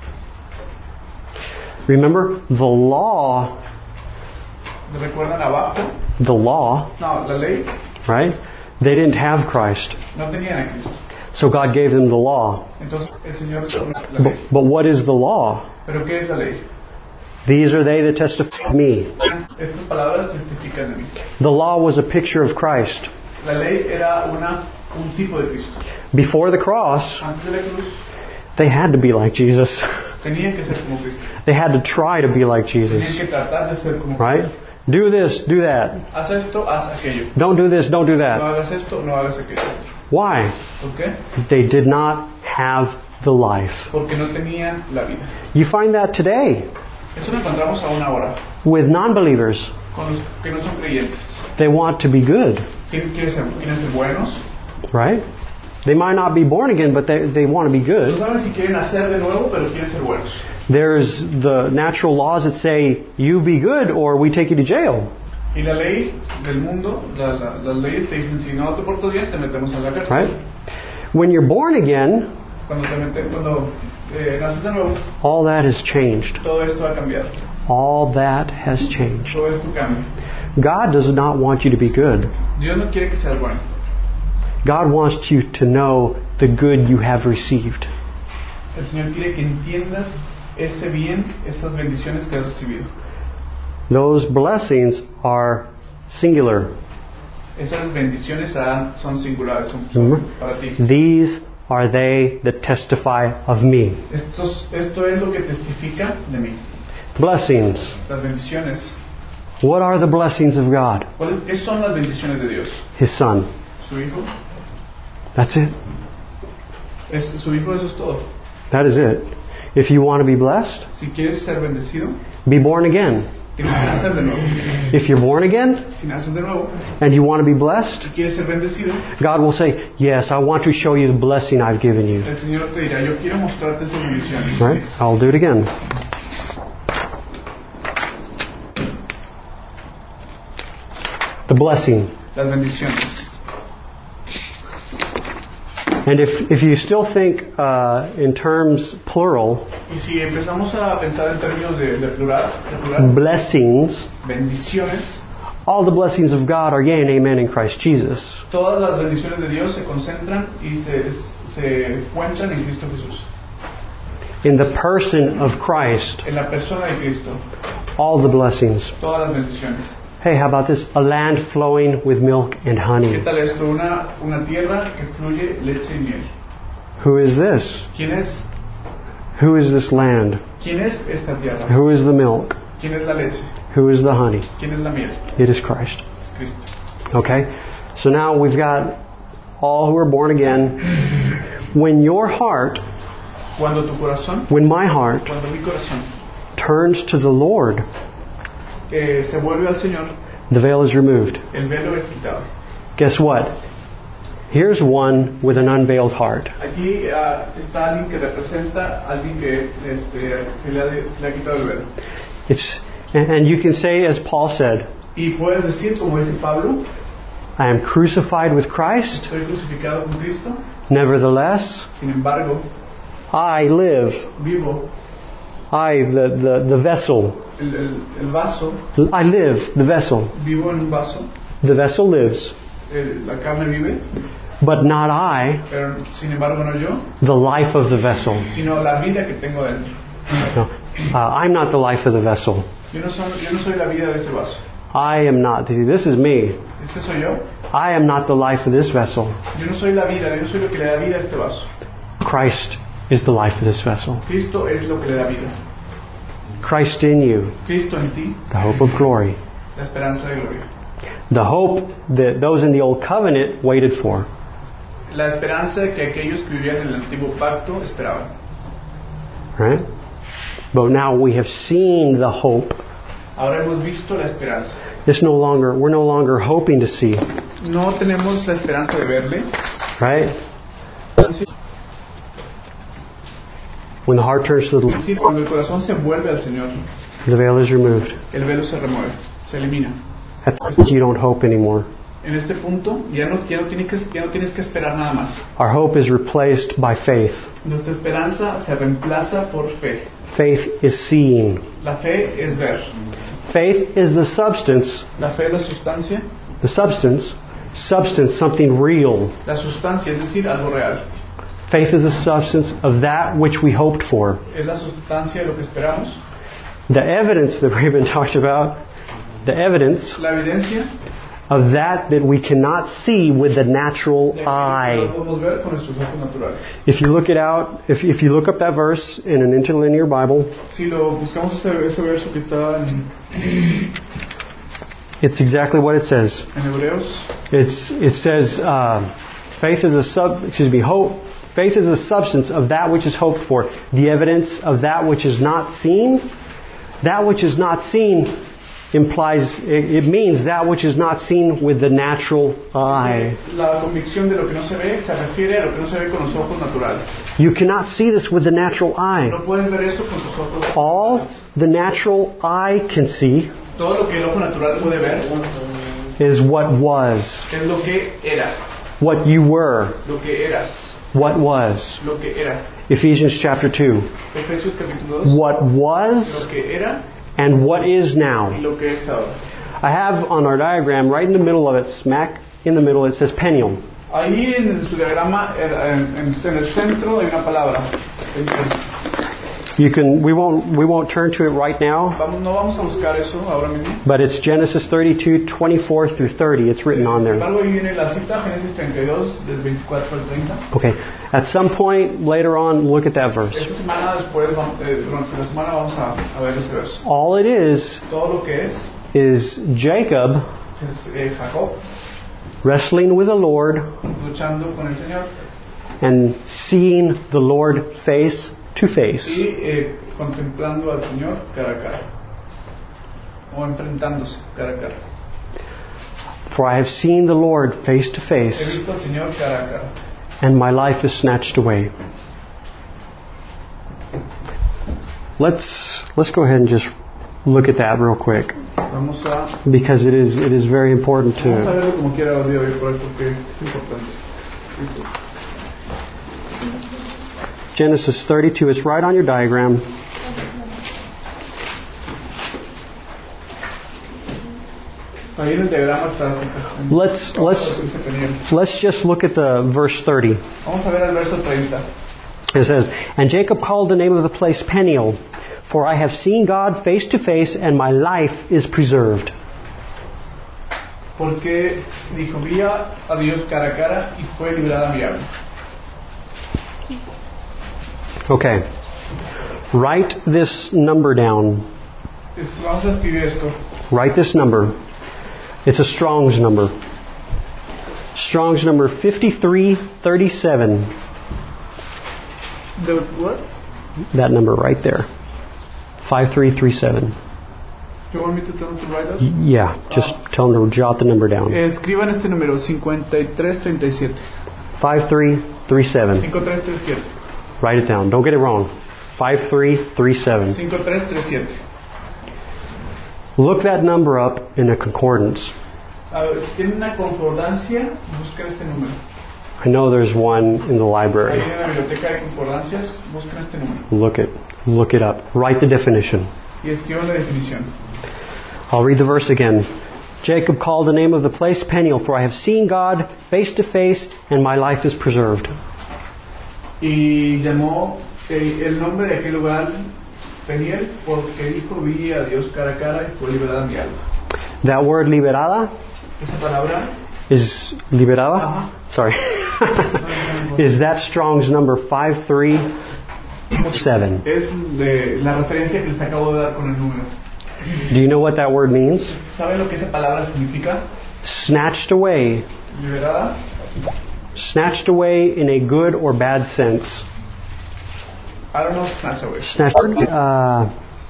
Remember, the law, ¿Recuerdan abajo? the law, No, la ley right? They didn't have Christ. no tenían a Cristo. So God gave them the law. Entonces el Señor es la But, ley. but what is the law? ¿Pero qué es la ley? These are they that testify of me. Estas palabras testifican de mí. The law was a picture of Christ. La ley era una, un tipo de Cristo. Before the cross, Antes de la cruz they had to be like Jesus. tenían que ser como Cristo. They had to try to be like Jesus. Tenían que tratar de ser como Cristo. Right? Do this, do that. Haz esto, haz aquello. Don't do this, don't do No that. hagas esto, no hagas aquello. Why? ¿Por qué? They did not have the life. Porque no tenían la vida. You find that today Eso lo encontramos aún ahora with non-believers. con los que no son creyentes. They want to be good, ¿Quieren, quieren, ser, quieren ser buenos? right? They might not be born again, but they, they want to be No good. saben si quieren nacer de nuevo, pero quieren ser buenos. There's the natural laws that say, you be good or we take you to jail. Y la ley del mundo, la, la, las leyes te dicen, si no te portas bien, te metemos a la cárcel. Right? When you're born again, Cuando, te meten, cuando eh, naces de nuevo, all that has changed. todo esto ha cambiado. All that has changed. Todo esto cambia. God does not want you to be good. Dios no quiere que seas bueno. God wants you to know the good you have received. El Señor quiere que entiendas ese bien, esas bendiciones que has recibido. Those blessings are singular. Esas bendiciones son singulares, son Remember? para ti. These are they that testify of me. Estos, esto es lo que testifica de mí. Blessings. Las bendiciones. What are the blessings of God? ¿Cuáles qué son las bendiciones de Dios? His Son. Su Hijo. That's it. Es, su Hijo, eso es todo. That is it. If you want to be blessed, Si quieres ser bendecido, be born again. tienes que nacer de nuevo. If you're born again Si naces de nuevo and you want to be blessed, y quieres ser bendecido, God will say, yes, I want to show you the blessing I've given you. el Señor te dirá, yo quiero mostrarte esas bendiciones. Right? I'll do it again. The blessing. Las bendiciones. And if, if you still think uh, in terms plural, Y si empezamos a pensar en términos de, de plural, de plural, blessings, bendiciones, all the blessings of God are yea and amen in Christ Jesus. todas las bendiciones de Dios se concentran y se, se cuentan en Cristo Jesús. In the person of Christ, En la persona de Cristo, all the blessings. todas las bendiciones. Hey, how about this? A land flowing with milk and honey. ¿Qué tal esto? Una, una tierra que fluye leche y miel. Who is this? ¿Quién es? Who is this land? ¿Quién es esta tierra? Who is the milk? ¿Quién es la leche? Who is the honey? ¿Quién es la miel? It is Christ. Es Cristo. Okay? So now we've got all who are born again. When your heart, Cuando tu corazón, when my heart cuando mi corazón turns to the Lord, eh, se vuelve al Señor, the veil is removed. el velo es quitado. Guess what? Here's one with an unveiled heart. Aquí uh, está alguien que representa a alguien que este, se, le ha, se le ha quitado el velo. It's, and you can say, as Paul said, Y puedes decir, como dice Pablo, I am crucified with Christ, estoy crucificado con Cristo, nevertheless, sin embargo, I live. vivo, I, the, the, the vessel. el, el, el vaso, I live, the vessel. vivo en un vaso, The vessel lives. el, la carne vive, But not I, pero sin embargo no yo, the life of the vessel. sino la vida que tengo dentro. No, uh, I'm not the life of the vessel. Yo no, soy, yo no soy la vida de ese vaso. I am not. See, this is me. Este soy yo. I am not the life of this vessel. Yo no soy la vida, yo soy lo que le da vida a este vaso. Christ is the life of this vessel. Cristo es lo que le da vida. Christ in you, Cristo en ti, the hope of glory. la esperanza de gloria. The hope that those in the old covenant waited for. La esperanza que aquellos que vivían en el antiguo pacto esperaban. Right? But now we have seen the hope. Ahora hemos visto la esperanza. It's no longer, we're no longer hoping to see. No tenemos la esperanza de verle. Right? When the heart turns to the Lord, Sí, cuando el corazón se vuelve al Señor, the veil is removed. el velo se remueve, se elimina. At that point, you don't hope anymore. En este punto ya no, ya no, tienes que, ya no tienes que esperar nada más. Our hope is replaced by faith. Nuestra esperanza se reemplaza por fe. Faith is seeing. La fe es ver. Faith is the substance. La fe es la sustancia. The substance. Substance, something real. La sustancia, es decir, algo real. Faith is the substance of that which we hoped for. Es la sustancia de lo que esperamos. The evidence that Raven talked about, the evidence La evidencia of that that we cannot see with the natural de que no eye. podemos ver con nuestros ojos naturales. If you look it out, if, if you look up that verse in an interlinear Bible, Si lo buscamos ese, ese verso que está en, it's exactly what it says. en Hebreos, It's it says uh, faith is a sub excuse me hope faith is the substance of that which is hoped for, the evidence of that which is not seen. That which is not seen implies it, it means that which is not seen with the natural eye. la convicción de lo que no se ve se refiere a lo que no se ve con los ojos naturales. You cannot see this with the natural eye. No puedes ver eso con tus ojos All naturales. the natural eye can see Todo lo que el ojo natural puede ver is what was, es lo que era, what you were, lo que eras, what was. lo que era. Ephesians chapter two. Efesios capítulo dos, What was lo que era and what is y now. lo que es ahora. I have on our diagram, right in the middle of it, smack in the middle, it says Peniel. Ahí en su diagrama, en, en, en el centro hay una palabra. You can. We won't. We won't turn to it right now. Vamos, no vamos a buscar eso ahora mismo. But it's Genesis thirty-two, twenty-four through thirty. It's written on Sin there. embargo, ahí viene la cita, Génesis treinta y dos, del veinticuatro al treinta. Okay. At some point later on, look at that verse. Esta semana después, vamos- eh, durante la semana vamos a, a ver este verso. All it is Todo lo que es, is Jacob es eh, Jacob wrestling with the Lord luchando con el Señor and seeing the Lord face to face. y eh, contemplando al Señor cara a cara. O enfrentándose cara a cara. For I have seen the Lord face to He face, visto al Señor cara a cara. and my life is snatched away. Let's let's go ahead and just look at that real quick, Vamos a, because it is it is very important vamos a to. verlo como quiera el día de hoy por esto que es importante. Genesis thirty-two. It's right on your diagram. Ahí en el diagrama está la cita. Let's let's let's just look at the verse thirty. Vamos a ver el verso treinta. It says, "And Jacob called the name of the place Peniel, for I have seen God face to face, and my life is preserved." Porque dijo, vi a Dios cara a cara y fue librada mi alma. Okay. Write this number down. Es- Vamos a escribir esto. Write this number. It's a Strong's number. Strong's number fifty-three thirty-seven. The what? That number right there. five three three seven. You want me to tell them to write us? Yeah, just tell them to jot the number down. Escriban este número, cincuenta y tres treinta y siete. five three three seven. cinco tres tres siete. Write it down. Don't get it wrong. five three three seven. cinco tres tres siete. Look that number up in a concordance. A ver, si tienen una concordancia, busquen este número. I know there's one in the Ahí library. en la biblioteca de concordancias, busquen este número. Look it. Look it up. Write the definition. Y escriban la definición. I'll read the verse again. Jacob called the name of the place Peniel, for I have seen God face to face, and my life is preserved. Y llamó eh, el nombre de aquel lugar Peniel, porque dijo, vi a Dios cara a cara y fue liberada mi alma. That word liberada Esa palabra, is liberada. ajá, Sorry, is that Strong's number five three seven. es de la referencia que les acabo de dar con el número. Do you know what that word means? ¿Saben lo que esa palabra significa? Snatched away. Liberada, Snatched away in a good or bad sense. I don't know, snatch away. Snatched. Uh,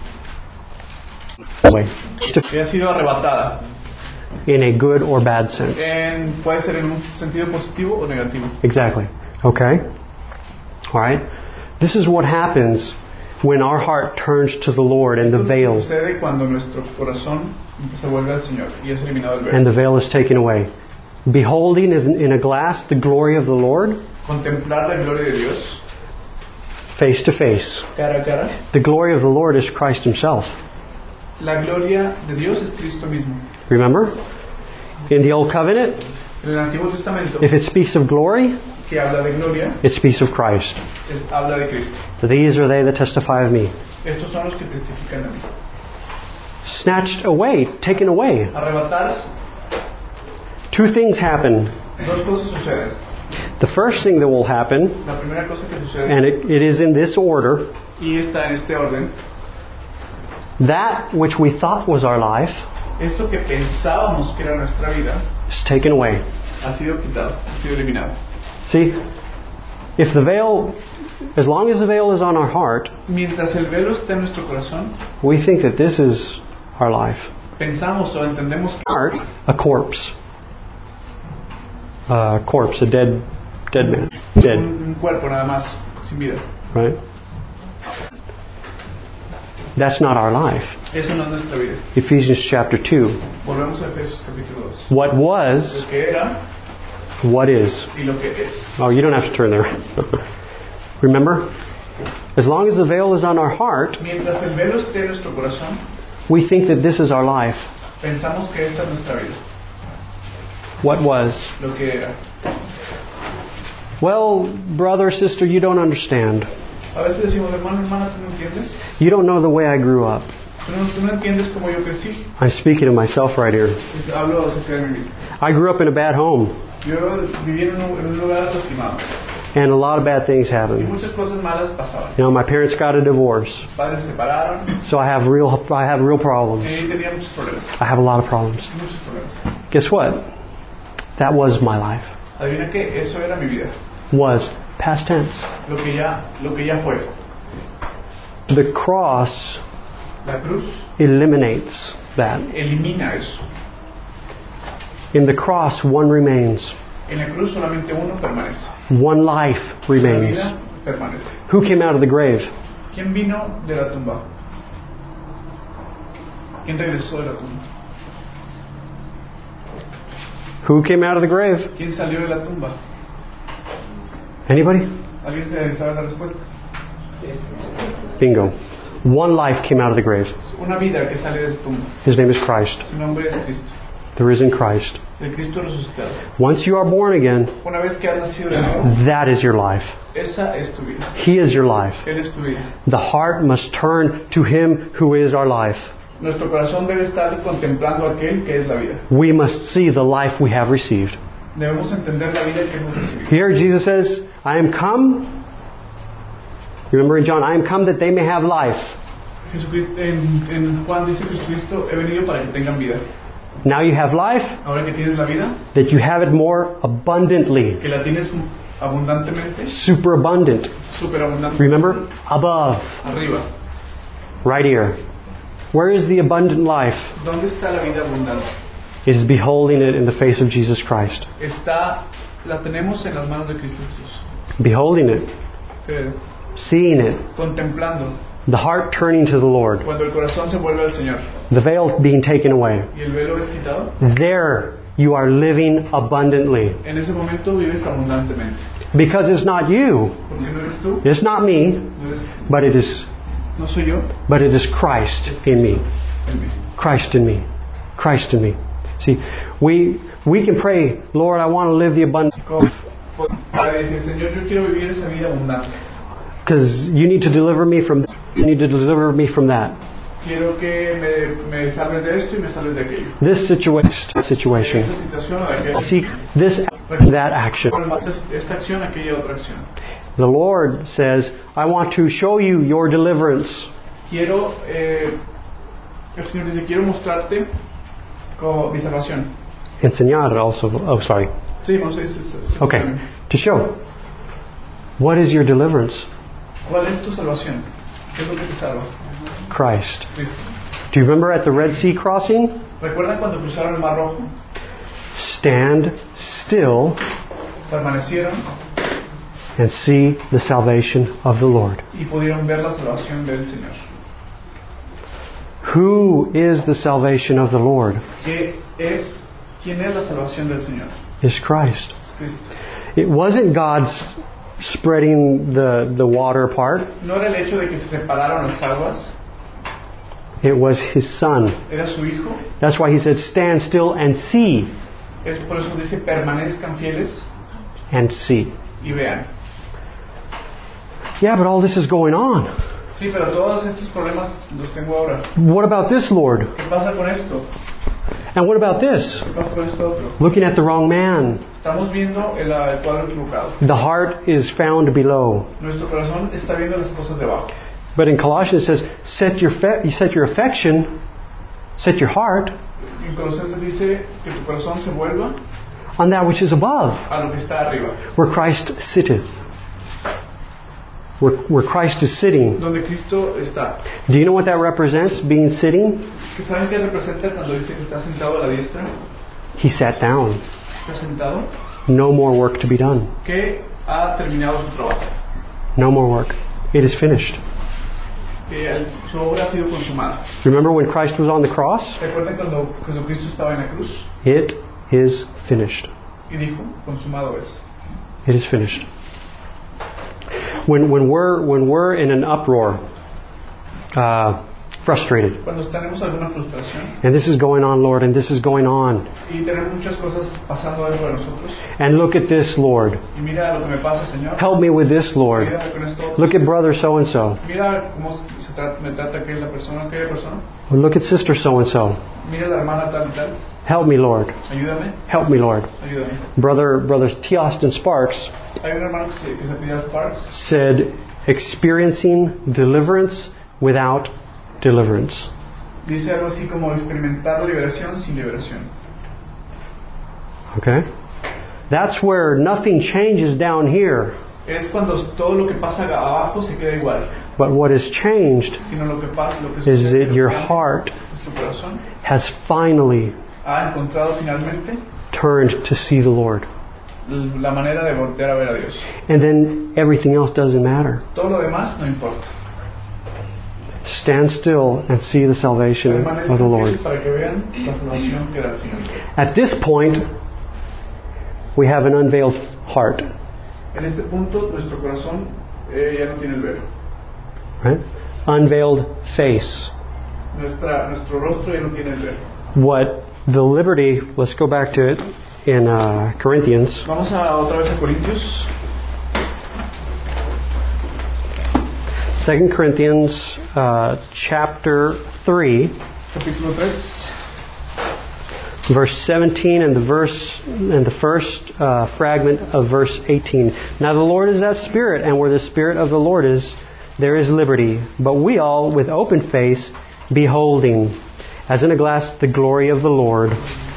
away. Que ha sido arrebatada. In a good or bad sense. En, puede ser en un sentido positivo o negativo. Exactly. Okay. All right. This is what happens when our heart turns to the Lord and the veil. Sucede cuando nuestro corazón se vuelve al Señor y es eliminado el velo. And the veil is taken away. Beholding is in a glass the glory of the Lord. Contemplar la gloria de Dios. Face to face. Cara a cara. The glory of the Lord is Christ Himself. La gloria de Dios es Cristo mismo. Remember? In the Old Covenant, en el Antiguo Testamento, if it speaks of glory, si habla de gloria, it speaks of Christ. Es, habla de Cristo. For these are they that testify of me. Estos son los que testifican de mí. Snatched away, taken away. Arrebatados. Two things happen. Dos cosas suceden. The first thing that will happen, la primera cosa que sucede, and it, it is in this order, y está en este orden, that which we thought was our life, eso que pensábamos que era nuestra vida, is taken away. Ha sido quitado, ha sido eliminado. See, if the veil, as long as the veil is on our heart, mientras el velo está en nuestro corazón, we think that this is our life. Pensamos o entendemos que heart, a corpse, a corpse, a dead, dead man, dead. Un, un cuerpo nada más, sin vida. Right. That's not our life. Eso no es nuestra vida. Ephesians chapter two. Volvemos a Efesios capítulo dos. What was, lo que era, what is. Y lo que es. Oh, you don't have to turn there. Remember? As long as the veil is on our heart, mientras el velo esté en nuestro corazón, we think that this is our life. Pensamos que esta es nuestra vida. What was? Lo que era. Well, brother, sister, you don't understand. A veces decimos, hermano, hermana, ¿tú no entiendes? You don't know the way I grew up. Tú no, tú no entiendes cómo yo crecí. I'm speaking to myself right here. Pues hablo acerca de mí mismo. I grew up in a bad home. Yo viví en un, en un lugar lastimado. And a lot of bad things Y happened. muchas cosas malas pasaban. You know, my parents got a divorce. Mis padres se separaron. So I have real, I have real problems. Y tenía muchos problemas. I have a lot of problems. Muchos problemas. Guess what? That was my life. Adivina qué, eso era mi vida. Was past tense. Lo que ya, lo que ya fue. The cross La cruz eliminates that. elimina eso. In the cross, one remains. En la cruz solamente uno permanece. One life La remains. vida permanece. Who came out of the grave? ¿Quién vino de la tumba? ¿Quién regresó de la tumba? Who came out of the grave? ¿Quién salió de la tumba? Anybody? ¿Alguien se sabe la respuesta? Bingo. One life came out of the grave. Una vida que sale de la tumba. His name is Christ. Su nombre es Cristo. The risen Christ. El Cristo resucitado. Once you are born again, Una vez que has nacido de nuevo, that is your life. esa es tu vida. He is your life. Él es tu vida. The heart must turn to Him who is our life. Nuestro corazón debe estar contemplando aquel que es la vida. We must see the life we have received. Debemos entender la vida que hemos recibido. Here Jesus says, I am come. Remember in John, I am come that they may have life. Jesucristo, en, en Juan dice Jesucristo, he venido para que tengan vida. Now you have life, Ahora que tienes la vida, that you have it more abundantly. que la tienes abundantemente, Superabundant. superabundante. Remember? Above. Arriba. Right here. Where is the abundant life? ¿Dónde está la vida abundante? It is beholding it in the face of Jesus Christ. Está, la tenemos en las manos de Cristo Jesús. Beholding it. Eh, Seeing it. contemplando. The heart turning to the Lord. Cuando el corazón se vuelve al Señor The veil being taken away. y el velo es quitado, There you are living abundantly. en ese momento vives abundantemente. Because it's not you. Porque no eres tú, It's not me. no, eres, But it is no soy yo, but it is Christ in me. en mí. Christ in me. Christ in me. See, we we can pray, Lord, I want to live the abundant, Como- Para decir, Señor, yo quiero vivir esa vida abundante. because you need to deliver me from you need to deliver me from that. Quiero que me, me salves de esto y me salves de aquello. This situation De situation. esta situación o de aquella. See, this that action. Esta acción, aquella otra acción. The Lord says, I want to show you your deliverance. Quiero, eh, el Señor dice, quiero mostrarte como mi salvación. Enseñar also. Oh, sorry. Sí, no sé, es, es, es- Okay. To show. What is your deliverance? ¿Cuál es tu salvación? ¿Qué es lo que te salva? Christ. Cristo. Do you remember at the Red Sea crossing? ¿Recuerdan cuando cruzaron el Mar Rojo? Stand still Permanecieron and see the salvation of the Lord. y pudieron ver la salvación del Señor. Who is the salvation of the Lord? ¿Qué es, ¿Quién es la salvación del Señor? Is Christ. Es Cristo. It wasn't God's spreading the, the water apart. No era el hecho de que se separaron las aguas, It was His Son. era su Hijo. That's why He said, stand still and see. Es por eso dice, permanezcan fieles And see. y vean. Yeah, but all this is going on. Sí, pero todos estos problemas los tengo ahora. What about this, Lord? ¿Qué pasa con esto? And what about this? ¿Qué pasa con esto otro? Looking at the wrong man. Estamos viendo el, el cuadro equivocado. The heart is found below. Nuestro corazón está viendo las cosas de abajo. But in Colossians it says, set your, fe- you set your affection, set your heart En Colosenses dice que tu corazón se vuelva on that which is above, a lo que está arriba, where Christ sitteth. Where, where Christ is sitting. donde Cristo está. Do you know what that represents, being sitting? ¿Qué saben qué representa cuando dice que está sentado a la diestra? He sat down. Está sentado, No more work to be done. que ha terminado su trabajo, No more work. It is finished. que el- su obra ha sido consumada. Remember when Christ was on the cross? ¿Recuerdan cuando Jesucristo estaba en la cruz It is finished. y dijo, consumado es? It is finished. When, when, we're, when we're in an uproar, uh, frustrated, Cuando tenemos alguna frustración and this is going on, Lord, and this is going on, y tenemos muchas cosas pasando dentro de nosotros, and look at this, Lord. y mira lo que me pasa, Señor, Help me with this, Lord. ayúdame con esto, Look at brother so-and-so. mira cómo se trata, me trata aquella persona, aquella persona, Or look at sister so-and-so. mira la hermana tal y tal, Help me, Lord. ayúdame, Help me, Lord. ayúdame. Brother, brother T. Austin Sparks Hay un hermano que se, que se pide Sparks, said, experiencing deliverance without deliverance. dice algo así como experimentar la liberación sin liberación. Okay? That's where nothing changes down here. Es cuando todo lo que pasa abajo se queda igual, But what has changed sino lo que pasa, lo que is sucede, that lo your que cambia, heart es tu corazón has finally ha encontrado finalmente turned to see the Lord. la manera de voltear a ver a Dios. And then everything else doesn't matter. Todo lo demás no importa. Stand still and see the salvation of the Permanezcan Lord. fieles para que vean la salvación que da el Señor. At this point, we have an unveiled heart. En este punto, nuestro corazón eh, ya no tiene el velo. Right? Unveiled face. Nuestra, nuestro rostro ya no tiene el velo. What the liberty, let's go back to it in uh, Corinthians. Vamos a otra vez a Corintios, Second Corinthians uh, chapter three, capítulo tres, verse seventeen, and the verse and the first uh, fragment of verse eighteen. Now the Lord is that Spirit, and where the Spirit of the Lord is, there is liberty. But we all, with open face, beholding, as in a glass, the glory of the Lord.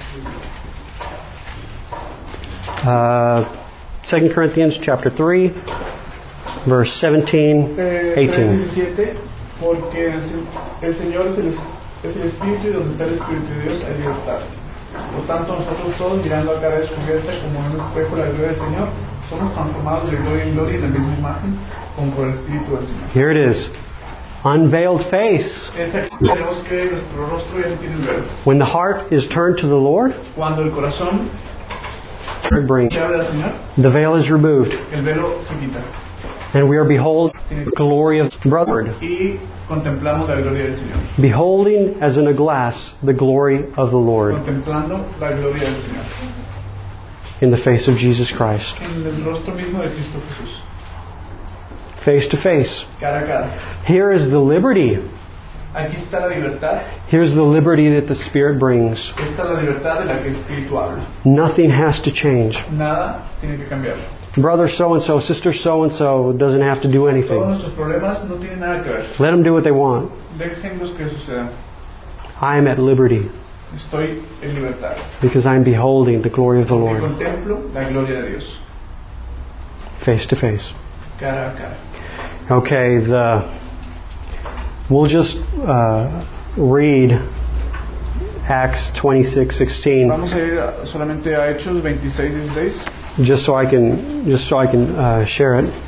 Uh, Second Corinthians chapter three, verse seventeen, eh, eighteen. tres diecisiete, porque el, Se- el Señor es el, es el Espíritu y donde está el Espíritu de Dios hay libertad. Por tanto, nosotros todos, mirando a cara descubierta como en un espejo la gloria del Señor, somos transformados de gloria en gloria en la misma imagen como por el Espíritu del Señor. Here it is. Unveiled face. Es aquí que tenemos que nuestro rostro ya no tiene el velo. When the heart is turned to the Lord, Cuando el corazón it brings, se abre al Señor, the veil is removed, el velo se quita and we are behold the glory of the brother. y contemplamos la gloria del Señor. Beholding as in a glass the glory of the Lord Contemplando la gloria del Señor in the face of Jesus Christ. en el rostro mismo de Cristo Jesús, Face to face. cara a cara. Here is the liberty. Aquí está la libertad. Here's the liberty that the Spirit brings. Esta es la libertad de la que el Espíritu habla. Nothing has to change. Nada tiene que cambiar. Brother so-and-so, sister so-and-so doesn't have to do Todos anything. nuestros problemas no tienen nada que ver. Let them do what they want. Déjenlos que sucedan. I am at liberty Estoy en libertad. because I am beholding the glory of the Y Lord. contemplo la gloria de Dios, Face to face. cara a cara. Okay, the we'll just uh, read Acts twenty-six sixteen. Vamos a ir a- solamente a Hechos veintiséis dieciséis. Just so I can, just so I can uh, share it.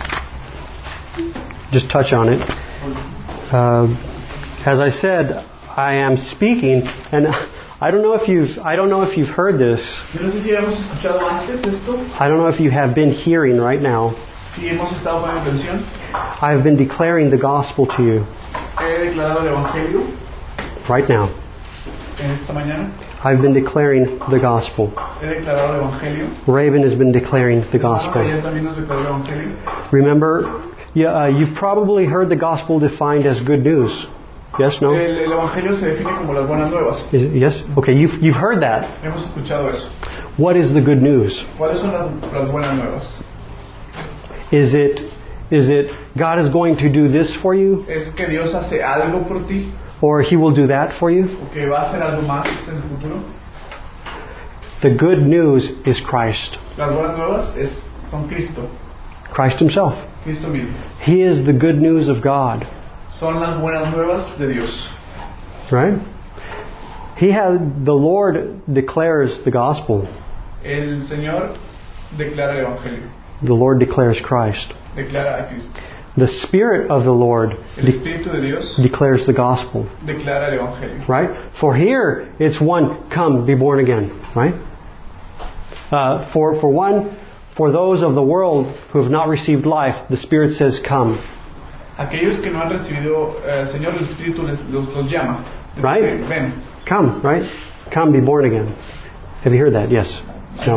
Just touch on it. Uh, as I said, I am speaking, and I don't know if you've, I don't know if you've heard this. Yo no sé si hemos escuchado antes esto, I don't know if you have been hearing right now. si hemos estado poniendo atención. I have been declaring the gospel to you He declarado el Evangelio right now. en esta mañana. I've been declaring the gospel. He declarado el Evangelio. Raven has been declaring the Hermano, gospel. ayer también nos declaró el Evangelio. Remember, yeah, uh, you've probably heard the gospel defined as good news. Yes, no? El, el Evangelio se define como las buenas nuevas. Is it- yes? Okay, you've, you've heard that. Hemos escuchado eso. What is the good news? ¿Cuáles son las, las buenas nuevas? Is it, is it God is going to do this for you? ¿Es que Dios hace algo por ti? Or He will do that for you? ¿O que va a hacer algo más en el futuro? The good news is Christ. Las buenas nuevas es, son Cristo. Christ Himself. Cristo mismo. He is the good news of God. Son las buenas nuevas de Dios. Right? He has, the Lord declares the gospel. El Señor declara el Evangelio. The Lord declares Christ. Declara a Cristo. The Spirit of the Lord El de- Espíritu de Dios declares the gospel. declara el Evangelio. Right? For here, it's one, come, be born again. Right? Uh, for, for one, for those of the world who have not received life, the Spirit says, come. Aquellos que no han recibido eh, el Señor, el Espíritu les, los, los llama. Right? Dice, ven. Come, right? Come, be born again. Have you heard that? Yes. No.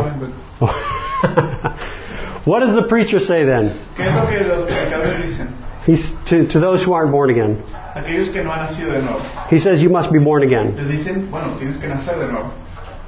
What does the preacher say then? ¿Qué es lo que los predicadores dicen? He's to, to those who aren't born again. Aquellos que no han nacido de nuevo. He says you must be born again. Les dicen, bueno, tienes que nacer de nuevo.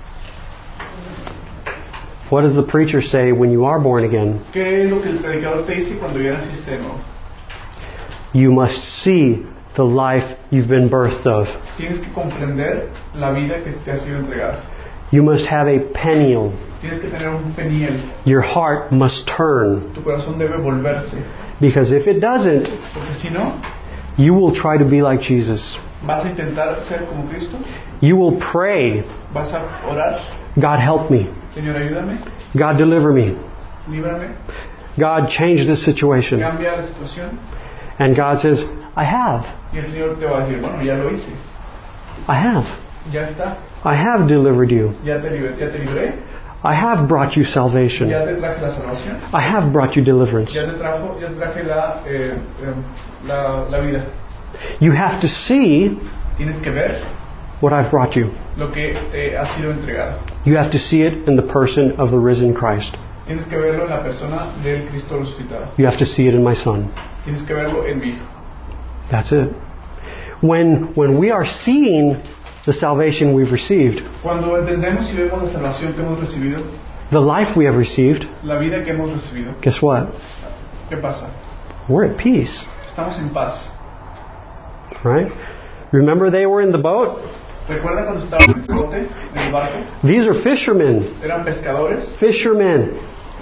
What does the preacher say when you are born again? ¿Qué es lo que el predicador te dice cuando ya naciste de nuevo? You must see the life you've been birthed of. Tienes que comprender la vida que te ha sido entregada. You must have a peniel. Tienes que tener un peniel. Your heart must turn. Tu corazón debe volverse. Because if it doesn't, Porque si no, you will try to be like Jesus. vas a intentar ser como Cristo. You will pray, Vas a orar. God help me. Señor, ayúdame. God deliver me. Líbrame. God change this situation. Cambia la situación. And God says, I have. Y el Señor te va a decir, bueno, ya lo hice. I have. Ya está. I have delivered you. Ya te, liber- ya te libré. I have brought you salvation. Ya te traje la salvación. I have brought you deliverance. Ya te trajo, ya te traje la, eh, eh, la, la vida. You have to see Tienes que ver what I've brought you. lo que te ha sido entregado. You have to see it in the person of the risen Christ. Tienes que verlo en la persona del Cristo resucitado. You have to see it in my Son. Tienes que verlo en mi Hijo. That's it. When, when we are seeing the salvation we've received, Cuando entendemos y vemos la salvación que hemos recibido, the life we have received, la vida que hemos recibido, guess what? ¿qué pasa? We're at peace. Estamos en paz. Right? Remember they were in the boat? ¿Recuerdan cuando estaban en el bote, en el barco? These are fishermen. Eran pescadores. Fishermen.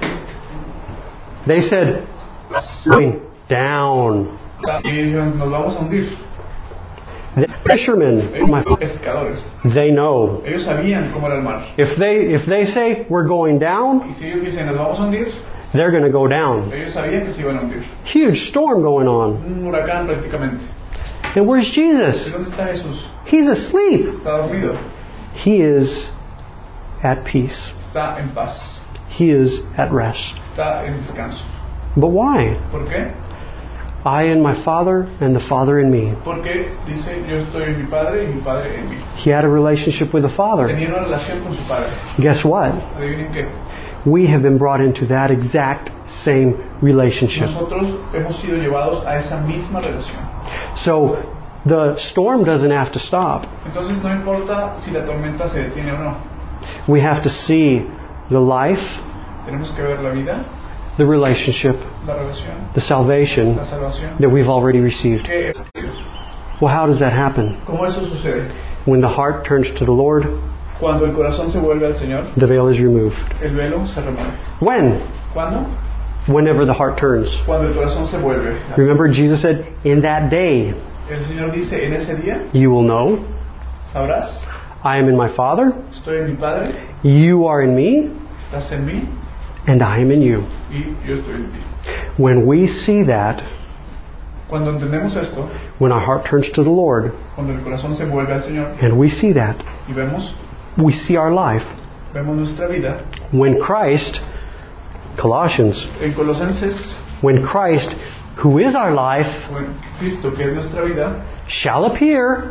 They said, going down. Y dijeron, nos vamos a hundir. The fishermen, Ellos my, son pescadores. they know. Ellos sabían cómo era el mar. If they if they say we're going down, Y si ellos dicen, nos vamos a hundir, they're going to go down. ellos sabían que se iban a hundir. Huge storm going on. Un huracán prácticamente. And where's ¿Y Jesus? dónde está Jesús? He's asleep. Está dormido. He is at peace. Está en paz. He is at rest. Está en descanso. But why? ¿Por qué? I and my Father and the Father in me. Porque dice, yo estoy en mi Padre y mi Padre en mí. He had a relationship with the Father. Tenía una relación con su Padre. Guess what? Adivinen qué. We have been brought into that exact same relationship. Nosotros hemos sido llevados a esa misma relación. So the storm doesn't have to stop. Entonces no importa si la tormenta se detiene o no. We have to see the life, Tenemos que ver la vida, the relationship, la relación, the salvation la salvación. that we've already received. ¿Qué es Dios? Well, how does that happen? ¿Cómo eso sucede? When the heart turns to the Lord, Cuando el corazón se vuelve al Señor, the veil is removed. el velo se remueve. When? ¿Cuándo? Whenever the heart turns. Cuando el corazón se vuelve. Remember, Jesus said, in that day, El Señor dice, en ese día, you will know, sabrás, I am in my Father, estoy en mi Padre, you are in me, estás en mí, and I am in you. y yo estoy en ti. When we see that, Cuando entendemos esto, when our heart turns to the Lord, cuando el corazón se vuelve al Señor, and we see that, y vemos, we see our life. vemos nuestra vida, When Christ, Colossians, en Colosenses, when Christ, who is our life, en Cristo, que es nuestra vida, shall appear,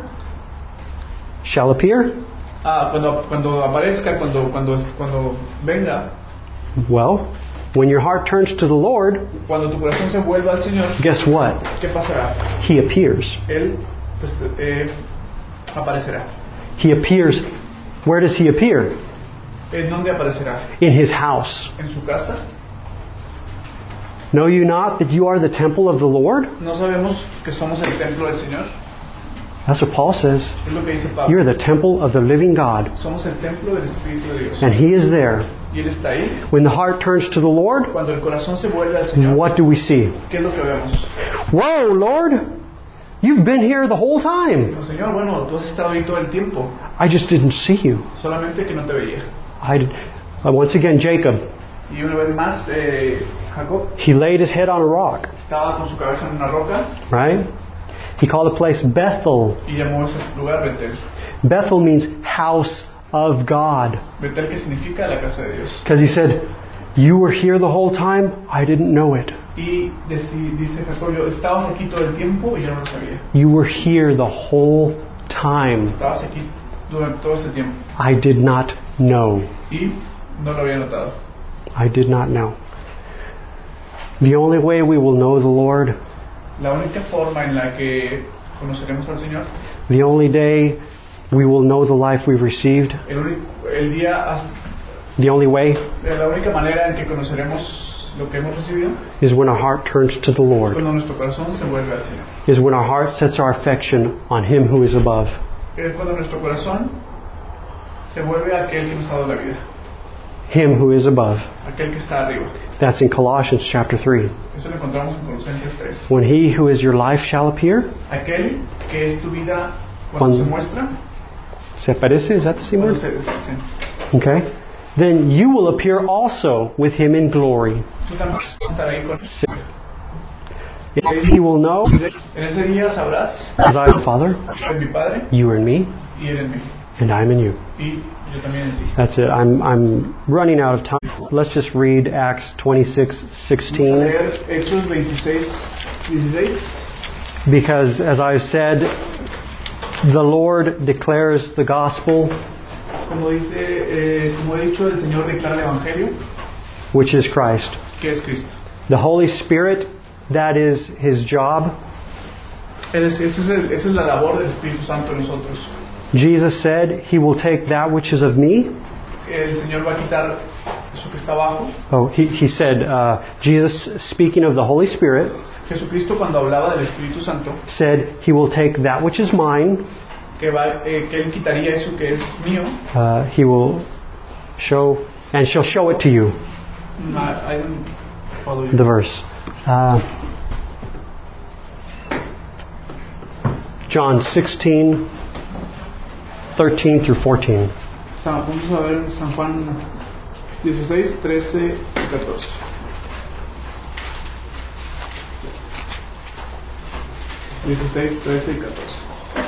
shall appear, ah, cuando, cuando aparezca, cuando, cuando, cuando venga, well, when your heart turns to the Lord, cuando tu corazón se vuelva al Señor, guess what? ¿qué pasará? He appears. Él pues, eh, aparecerá. He appears. Where does He appear? ¿En dónde aparecerá? In His house. ¿En su casa? Know you not that you are the temple of the Lord? ¿No sabemos que somos el templo del Señor? That's what Paul says. Es lo que dice Pablo. You're the temple of the living God. Somos el templo del Espíritu de Dios. And He is there. Y Él está ahí. When the heart turns to the Lord, Cuando el corazón se vuelve al Señor, what do we see? ¿qué es lo que vemos? Whoa, Lord! You've been here the whole time. No, Señor, bueno, tú has estado ahí todo el tiempo. I just didn't see you. Solamente que no te veía. I, uh, once again, Jacob, Y una vez más, eh, Jacob he laid his head on a rock, estaba con su cabeza en una roca right? He called the place Bethel. y llamó ese lugar Betel. Bethel means house of God. Betel, que significa la casa de Dios. Because he said, you were here the whole time, I didn't know it. Y deci- dice Jacob, yo estabas aquí todo el tiempo y yo no lo sabía. You were here the whole time. Estabas aquí durante todo ese tiempo I did not know. y no lo había notado. I did not know. The only way we will know the Lord, La única forma en la que conoceremos al Señor, the only day we will know the life we've received, el, único, el día, the only way la única manera en que conoceremos lo que hemos recibido is when our heart turns to the es Lord, cuando nuestro corazón se vuelve al Señor. is when our heart sets our affection on Him who is above. Es cuando nuestro corazón se vuelve a aquel que nos ha dado la vida, Him who is above. aquel que está arriba. That's in Colossians chapter three. Eso lo encontramos en Colosenses tres. When He who is your life shall appear, Aquel que es tu vida cuando Cuando- se muestra, se parece, is that the same cuando word? se, se- Okay. Then you will appear also with Him in glory. tú también vas a estar ahí con If He will know, En ese día sabrás as I am Father, en mi Padre you are in me, y Él en mí, and I am in you. y yo también en ti. That's it. I'm I'm running out of time. Let's just read Acts twenty-six Vamos a sixteen, leer Hechos veintiséis, dieciséis. because as I've said, the Lord declares the gospel, Como dice, eh, como he dicho, el Señor declara el Evangelio, which is Christ. que es Cristo. The Holy Spirit, that is His job. Es- Esa es, el- esa es la labor del Espíritu Santo en nosotros. Jesus said, He will take that which is of me. El Señor va a quitar eso que está abajo. Oh, He, he said, uh, Jesus, speaking of the Holy Spirit, Jesucristo, cuando hablaba del Espíritu Santo, said, He will take that which is mine. que, va, eh, que Él quitaría eso que es mío. Uh, he will show, and shall show it to you. No, I don't follow you. The verse. Uh, John sixteen, thirteen through fourteen. San- Vamos a ver San Juan dieciséis, trece y catorce. dieciséis, trece y catorce.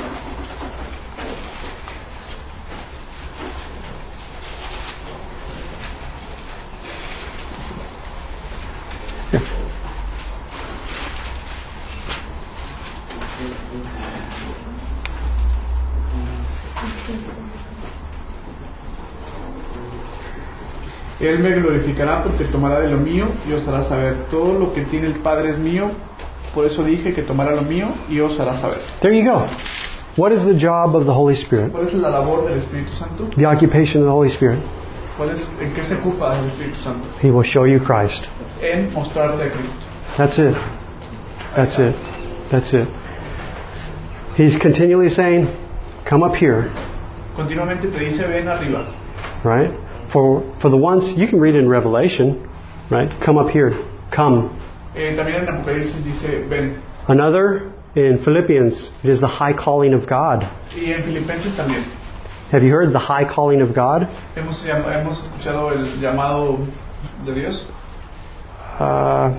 Él me glorificará porque tomará de lo mío y os hará saber. Todo lo que tiene el Padre es mío, por eso dije que tomará lo mío y os hará saber. There you go. What is the job of the Holy Spirit? ¿Cuál es la labor del Espíritu Santo? The occupation of the Holy Spirit. ¿Cuál es, ¿En qué se ocupa el Espíritu Santo? He will show you Christ. En mostrarte a Cristo. That's it. That's it. That's it. He's continually saying, come up here, Continuamente te dice, ven arriba. right? For for the ones, you can read in Revelation, right? Come up here. come. Eh, también en Apocalipsis dice ven. Another, in Philippians, it is the high calling of God. Y en Filipenses también. Have you heard the high calling of God? Hemos, llam- hemos escuchado el llamado de Dios. Uh,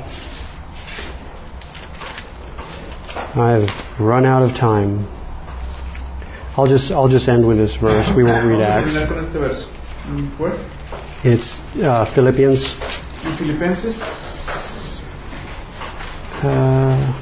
I've run out of time. I'll just I'll just end with this verse. We won't read Vamos a Acts. terminar con este verso. Mm, ¿Fue? It's uh, Philippians. En Filipenses, Uh,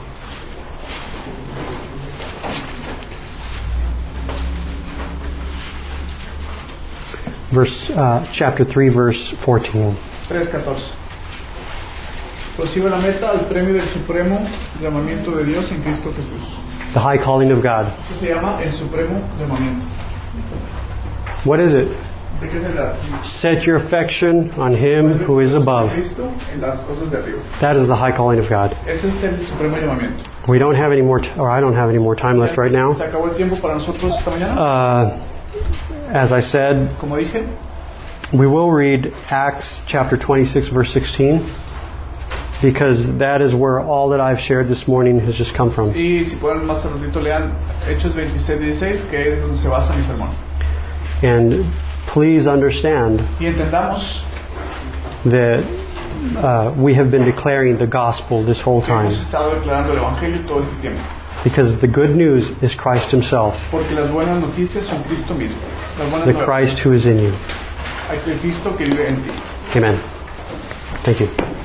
verse uh, chapter three, verse fourteen. tres catorce. Prosigo a la meta al premio del supremo llamamiento de Dios en Cristo Jesús. The high calling of God. Eso se llama el supremo llamamiento. What is it? ¿De qué se trata? Set your affection on Him who is above. Cristo en las cosas de arriba. That is the high calling of God. Ese es el supremo llamamiento. We don't have any more, t- or I don't have any more time left right now. Se acabó el tiempo para nosotros esta mañana. Uh, as I said, Como dije, we will read Acts chapter twenty-six, verse sixteen, because that is where all that I've shared this morning has just come from. y si pueden más tardito lean Hechos veintiséis dieciséis, que es donde se basa mi sermón. And please understand Y entendamos that uh, we have been declaring the gospel this whole que hemos time, estado declarando el Evangelio todo este tiempo. because the good news is Christ Himself, Porque las buenas noticias son Cristo mismo. Las buenas the nuevas. Christ who is in you. Hay que Cristo que vive en ti. Amen. Thank you.